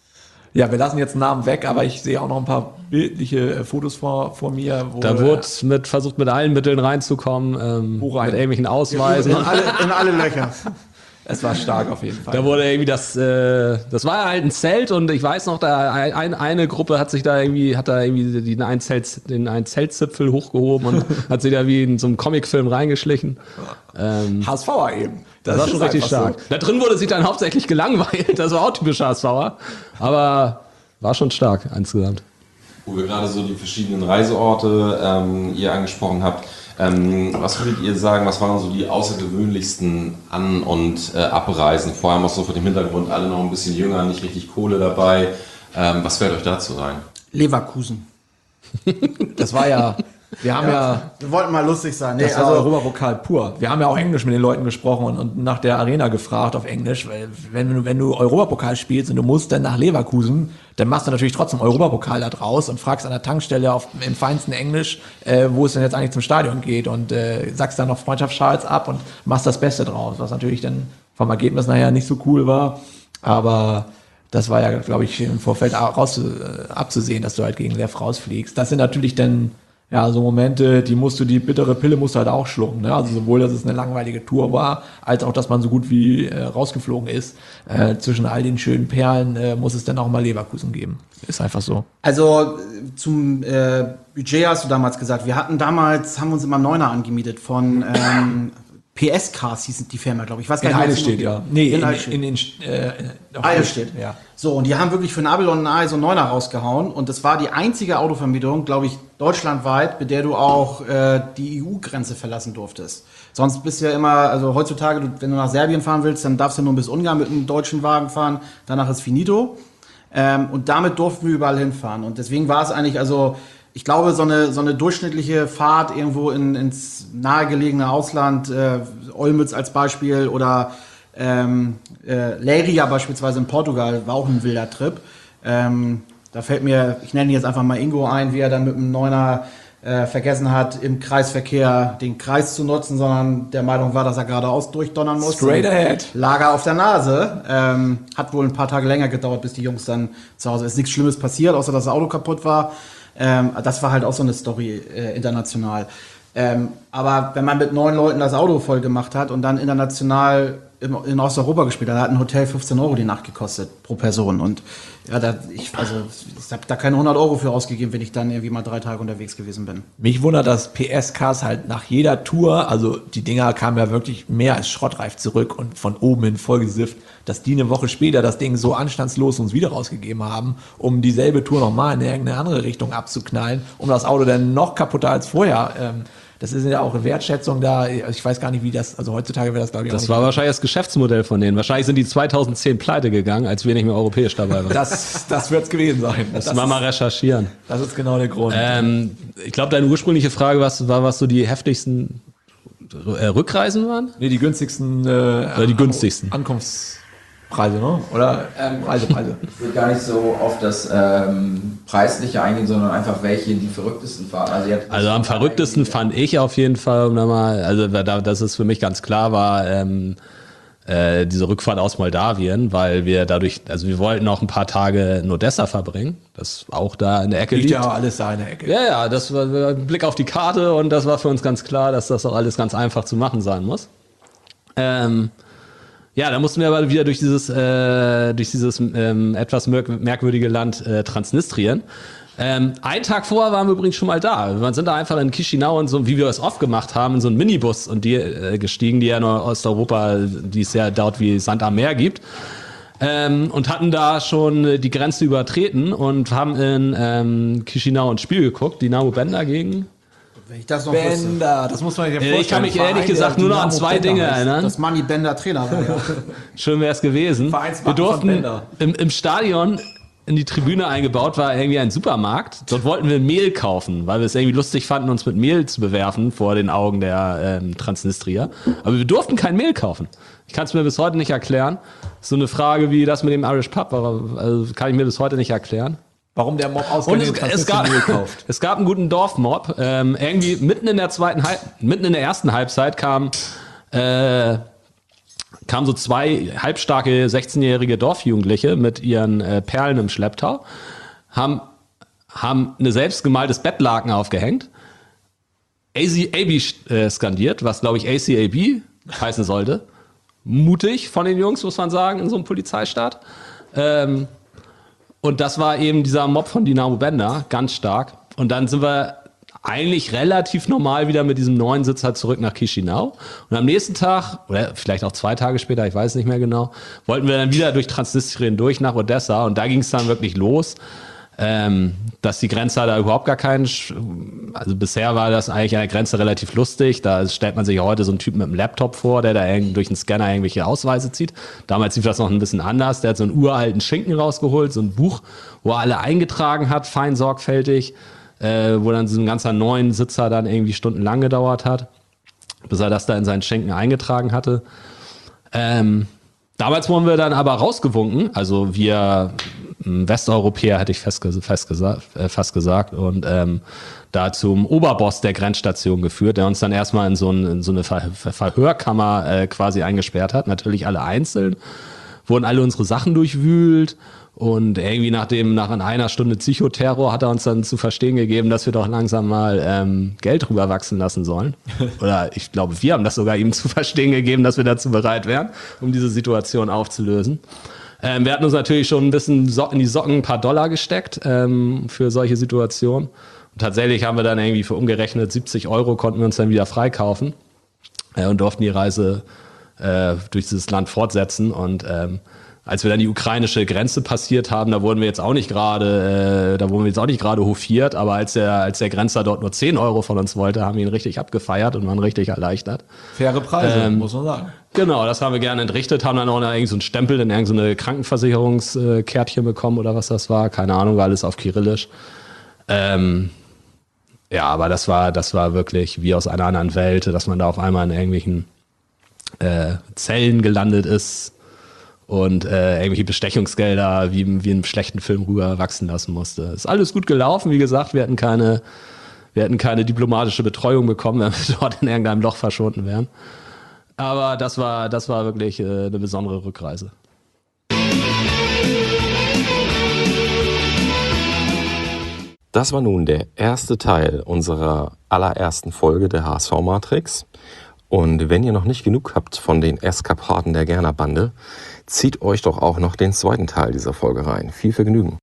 [SPEAKER 4] Ja, wir lassen jetzt Namen weg, aber ich sehe auch noch ein paar bildliche äh, Fotos vor, vor mir. Wo,
[SPEAKER 6] Da
[SPEAKER 4] äh,
[SPEAKER 6] wurde mit, versucht mit allen Mitteln reinzukommen, ähm,
[SPEAKER 4] Wo rein?
[SPEAKER 6] mit irgendwelchen Ausweisen.
[SPEAKER 5] In alle, in alle Löcher.
[SPEAKER 4] es war stark auf jeden Fall.
[SPEAKER 6] Da wurde irgendwie das, äh, das war halt ein Zelt und ich weiß noch, da ein, eine Gruppe hat sich da irgendwie, hat da irgendwie den einen, Zelt, den einen Zeltzipfel hochgehoben und hat sich da wie in so einem Comicfilm reingeschlichen. Ähm,
[SPEAKER 4] HSVer eben.
[SPEAKER 6] das, war schon
[SPEAKER 4] ist
[SPEAKER 6] richtig
[SPEAKER 4] einfach
[SPEAKER 6] stark. Da drin wurde sich dann hauptsächlich gelangweilt, das war auch typisch HSVer, aber war schon stark insgesamt.
[SPEAKER 2] Wo wir gerade so die verschiedenen Reiseorte ähm, ihr angesprochen habt, ähm, was würdet ihr sagen, was waren so die außergewöhnlichsten An- und äh, Abreisen? Vor allem auch so vor dem Hintergrund, alle noch ein bisschen jünger, nicht richtig Kohle dabei. Ähm, was fällt euch dazu ein?
[SPEAKER 5] Leverkusen.
[SPEAKER 4] So. Das war ja, wir haben ja,
[SPEAKER 5] Wir wollten mal lustig sein. Nee,
[SPEAKER 4] das war
[SPEAKER 5] also,
[SPEAKER 4] Europapokal pur. Wir haben ja auch Englisch mit den Leuten gesprochen und, und nach der Arena gefragt auf Englisch, weil wenn du, wenn du Europapokal spielst und du musst dann nach Leverkusen, dann machst du natürlich trotzdem Europapokal da draus und fragst an der Tankstelle auf, im feinsten Englisch, äh, wo es denn jetzt eigentlich zum Stadion geht und äh, sagst dann noch Freundschaftsschals ab und machst das Beste draus, was natürlich dann vom Ergebnis nachher nicht so cool war, aber das war ja, glaube ich, im Vorfeld raus, äh, abzusehen, dass du halt gegen Lev rausfliegst. Das sind natürlich dann ja, so Momente, die musst du, die bittere Pille musst du halt auch schlucken. Ne? Also sowohl, dass es eine langweilige Tour war, als auch, dass man so gut wie äh, rausgeflogen ist. Äh, zwischen all den schönen Perlen äh, muss es dann auch mal Leverkusen geben. Ist einfach so.
[SPEAKER 5] also äh, zum äh, Budget hast du damals gesagt. Wir hatten damals, haben wir uns immer einen Neuner angemietet von ähm, P S Cars hieß die Firma, glaube ich. Ich weiß gar
[SPEAKER 4] In
[SPEAKER 5] nicht,
[SPEAKER 4] Eidelstedt, ja. Nee,
[SPEAKER 5] in,
[SPEAKER 4] in,
[SPEAKER 5] Eidelstedt.
[SPEAKER 4] in, in, äh, doch,
[SPEAKER 5] Eidelstedt.
[SPEAKER 4] Ja.
[SPEAKER 5] So, und die haben wirklich für ein Abel und ein Ei so einen Neuner rausgehauen. Und das war die einzige Autovermietung, glaube ich, deutschlandweit, mit der du auch äh, die E U-Grenze verlassen durftest. Sonst bist du ja immer, also heutzutage, du, wenn du nach Serbien fahren willst, dann darfst du nur bis Ungarn mit einem deutschen Wagen fahren. Danach ist finito. Ähm, und damit durften wir überall hinfahren. Und deswegen war es eigentlich, also ich glaube, so eine, so eine durchschnittliche Fahrt irgendwo in, ins nahegelegene Ausland, äh, Olmütz als Beispiel oder ähm, äh, Leiria beispielsweise in Portugal, war auch ein wilder Trip. Ähm, da fällt mir, ich nenne jetzt einfach mal Ingo ein, wie er dann mit einem Neuner äh, vergessen hat, im Kreisverkehr den Kreis zu nutzen, sondern der Meinung war, dass er geradeaus durchdonnern muss.
[SPEAKER 4] Straight ahead.
[SPEAKER 5] Lager auf der Nase. Ähm, hat wohl ein paar Tage länger gedauert, bis die Jungs dann zu Hause. Ist nichts Schlimmes passiert, außer dass das Auto kaputt war. Ähm, das war halt auch so eine Story äh, international. Ähm, aber wenn man mit neun Leuten das Auto voll gemacht hat und dann international im, in Osteuropa gespielt hat, da hat ein Hotel fünfzehn Euro die Nacht gekostet pro Person. Und ja, da, ich, also, ich habe da keine hundert Euro für ausgegeben, wenn ich dann irgendwie mal drei Tage unterwegs gewesen bin.
[SPEAKER 4] Mich wundert, dass P S Cars halt nach jeder Tour, also die Dinger kamen ja wirklich mehr als schrottreif zurück und von oben hin vollgesifft, dass die eine Woche später das Ding so anstandslos uns wieder rausgegeben haben, um dieselbe Tour nochmal in irgendeine andere Richtung abzuknallen, um das Auto dann noch kaputter als vorher. Ähm, das ist ja auch eine Wertschätzung da. Ich weiß gar nicht, wie das, also heutzutage wäre das, glaube ich,
[SPEAKER 6] Das
[SPEAKER 4] auch
[SPEAKER 6] war
[SPEAKER 4] nicht.
[SPEAKER 6] wahrscheinlich das Geschäftsmodell von denen. Wahrscheinlich sind die zweitausendzehn pleite gegangen, als wir nicht mehr europäisch dabei waren.
[SPEAKER 4] Das, das wird es gewesen sein.
[SPEAKER 6] Das mal mal recherchieren.
[SPEAKER 4] das ist genau der Grund.
[SPEAKER 6] Ähm, ich glaube, deine ursprüngliche Frage was, war, was so die heftigsten äh, Rückreisen waren?
[SPEAKER 4] Nee, die günstigsten, äh,
[SPEAKER 6] die günstigsten.
[SPEAKER 4] Ankunftspreise, ne? Oder ähm, Reisepreise.
[SPEAKER 3] Ich will gar nicht so auf das ähm, Preisliche eingehen, sondern einfach welche die verrücktesten Fahrten. Also, ihr habt-
[SPEAKER 6] Also am verrücktesten fand ich auf jeden Fall, um da mal, also da, dass es für mich ganz klar war, ähm, äh, diese Rückfahrt aus Moldawien, weil wir dadurch, also wir wollten auch ein paar Tage in Odessa verbringen, das auch da in der Ecke
[SPEAKER 4] Liegt
[SPEAKER 6] liegt.
[SPEAKER 4] ja alles da in der Ecke.
[SPEAKER 6] Ja, ja, das war ein Blick auf die Karte und das war für uns ganz klar, dass das auch alles ganz einfach zu machen sein muss. Ähm, ja, da mussten wir aber wieder durch dieses, äh, durch dieses ähm, etwas merk- merkwürdige Land äh, Transnistrien. Ähm, einen Tag vorher waren wir übrigens schon mal da. Wir sind da einfach in Chisinau und so, wie wir es oft gemacht haben, in so einen Minibus und die äh, gestiegen, die ja in Osteuropa, die es ja dort wie Sand am Meer gibt. Ähm, und hatten da schon die Grenze übertreten und haben in ähm, Chisinau ein Spiel geguckt, Dynamo Bender gegen.
[SPEAKER 5] Wenn ich das noch wüsste.
[SPEAKER 4] Bender, das muss man sich ja vorstellen.
[SPEAKER 6] Ich kann mich
[SPEAKER 4] Verein,
[SPEAKER 6] ehrlich
[SPEAKER 4] der
[SPEAKER 6] gesagt nur noch an
[SPEAKER 4] Dynamo
[SPEAKER 6] zwei
[SPEAKER 4] Bender
[SPEAKER 6] Dinge
[SPEAKER 4] heißt.
[SPEAKER 6] erinnern.
[SPEAKER 5] Das Money Bender Trainer war ja.
[SPEAKER 6] Schön wäre es gewesen.
[SPEAKER 4] Vereinswappen
[SPEAKER 6] Wir durften
[SPEAKER 4] von Bender.
[SPEAKER 6] im, im Stadion in die Tribüne eingebaut war irgendwie ein Supermarkt. Dort wollten wir Mehl kaufen, weil wir es irgendwie lustig fanden, uns mit Mehl zu bewerfen vor den Augen der ähm, Transnistrier. Aber wir durften kein Mehl kaufen. Ich kann es mir bis heute nicht erklären. So eine Frage wie das mit dem Irish Pub, also kann ich mir bis heute nicht erklären.
[SPEAKER 4] Warum der Mob
[SPEAKER 6] Und
[SPEAKER 4] ausgerechnet
[SPEAKER 6] es, es, gab,
[SPEAKER 4] Mehl kauft.
[SPEAKER 6] es gab einen guten Dorfmob. Ähm, irgendwie mitten in der zweiten Halb, mitten in der ersten Halbzeit kam äh, kamen so zwei halbstarke sechzehnjährige Dorfjugendliche mit ihren äh, Perlen im Schlepptau, haben, haben eine selbstgemaltes Bettlaken aufgehängt, A C A B äh, skandiert, was glaube ich A C A B heißen sollte. Mutig von den Jungs, muss man sagen, in so einem Polizeistaat. Ähm, und das war eben dieser Mob von Dynamo Bender, ganz stark. Und dann sind wir eigentlich relativ normal wieder mit diesem neuen Sitzer zurück nach Chisinau. Und am nächsten Tag, oder vielleicht auch zwei Tage später, ich weiß nicht mehr genau, wollten wir dann wieder durch Transnistrien durch nach Odessa. Und da ging es dann wirklich los, ähm, dass die Grenzer da überhaupt gar keinen, also bisher war das eigentlich an der Grenze relativ lustig. Da stellt man sich heute so einen Typen mit einem Laptop vor, der da durch einen Scanner irgendwelche Ausweise zieht. Damals lief das noch ein bisschen anders. Der hat so einen uralten Schinken rausgeholt, so ein Buch, wo er alle eingetragen hat, fein sorgfältig. Äh, wo dann so ein ganzer neuen Sitzer dann irgendwie stundenlang gedauert hat, bis er das da in seinen Schenken eingetragen hatte. Ähm, damals wurden wir dann aber rausgewunken, also wir Westeuropäer, hätte ich fest, fest gesagt, äh, fast gesagt, und ähm, da zum Oberboss der Grenzstation geführt, der uns dann erstmal in so, ein, in so eine Ver Ver Verhörkammer äh, quasi eingesperrt hat, natürlich alle einzeln, wurden alle unsere Sachen durchwühlt. Und irgendwie nach dem, nach einer Stunde Psychoterror hat er uns dann zu verstehen gegeben, dass wir doch langsam mal ähm, Geld rüberwachsen lassen sollen. Oder ich glaube, wir haben das sogar ihm zu verstehen gegeben, dass wir dazu bereit wären, um diese Situation aufzulösen. Ähm, wir hatten uns natürlich schon ein bisschen so in die Socken ein paar Dollar gesteckt ähm, für solche Situationen. Und tatsächlich haben wir dann irgendwie für umgerechnet siebzig Euro konnten wir uns dann wieder freikaufen äh, und durften die Reise äh, durch dieses Land fortsetzen. Und ähm, als wir dann die ukrainische Grenze passiert haben, da wurden wir jetzt auch nicht gerade, äh, da wurden wir jetzt auch nicht gerade hofiert, aber als der, als der Grenzer dort nur zehn Euro von uns wollte, haben wir ihn richtig abgefeiert und waren richtig erleichtert.
[SPEAKER 4] Faire Preise, ähm, muss man sagen.
[SPEAKER 6] Genau, das haben wir gerne entrichtet, haben dann auch noch irgend so einen Stempel in irgendeine Krankenversicherungskärtchen bekommen oder was das war, keine Ahnung, war alles auf Kyrillisch. Ähm, ja, aber das war, das war wirklich wie aus einer anderen Welt, dass man da auf einmal in irgendwelchen äh, Zellen gelandet ist und äh, irgendwelche Bestechungsgelder wie, wie in einem schlechten Film rüber wachsen lassen musste. Ist alles gut gelaufen, wie gesagt, wir hatten keine, wir hatten keine diplomatische Betreuung bekommen, wenn wir dort in irgendeinem Loch verschwunden wären. Aber das war, das war wirklich äh, eine besondere Rückreise.
[SPEAKER 7] Das war nun der erste Teil unserer allerersten Folge der H S V-Matrix. Und wenn ihr noch nicht genug habt von den Eskapaden der Gerner Bande, zieht euch doch auch noch den zweiten Teil dieser Folge rein. Viel Vergnügen.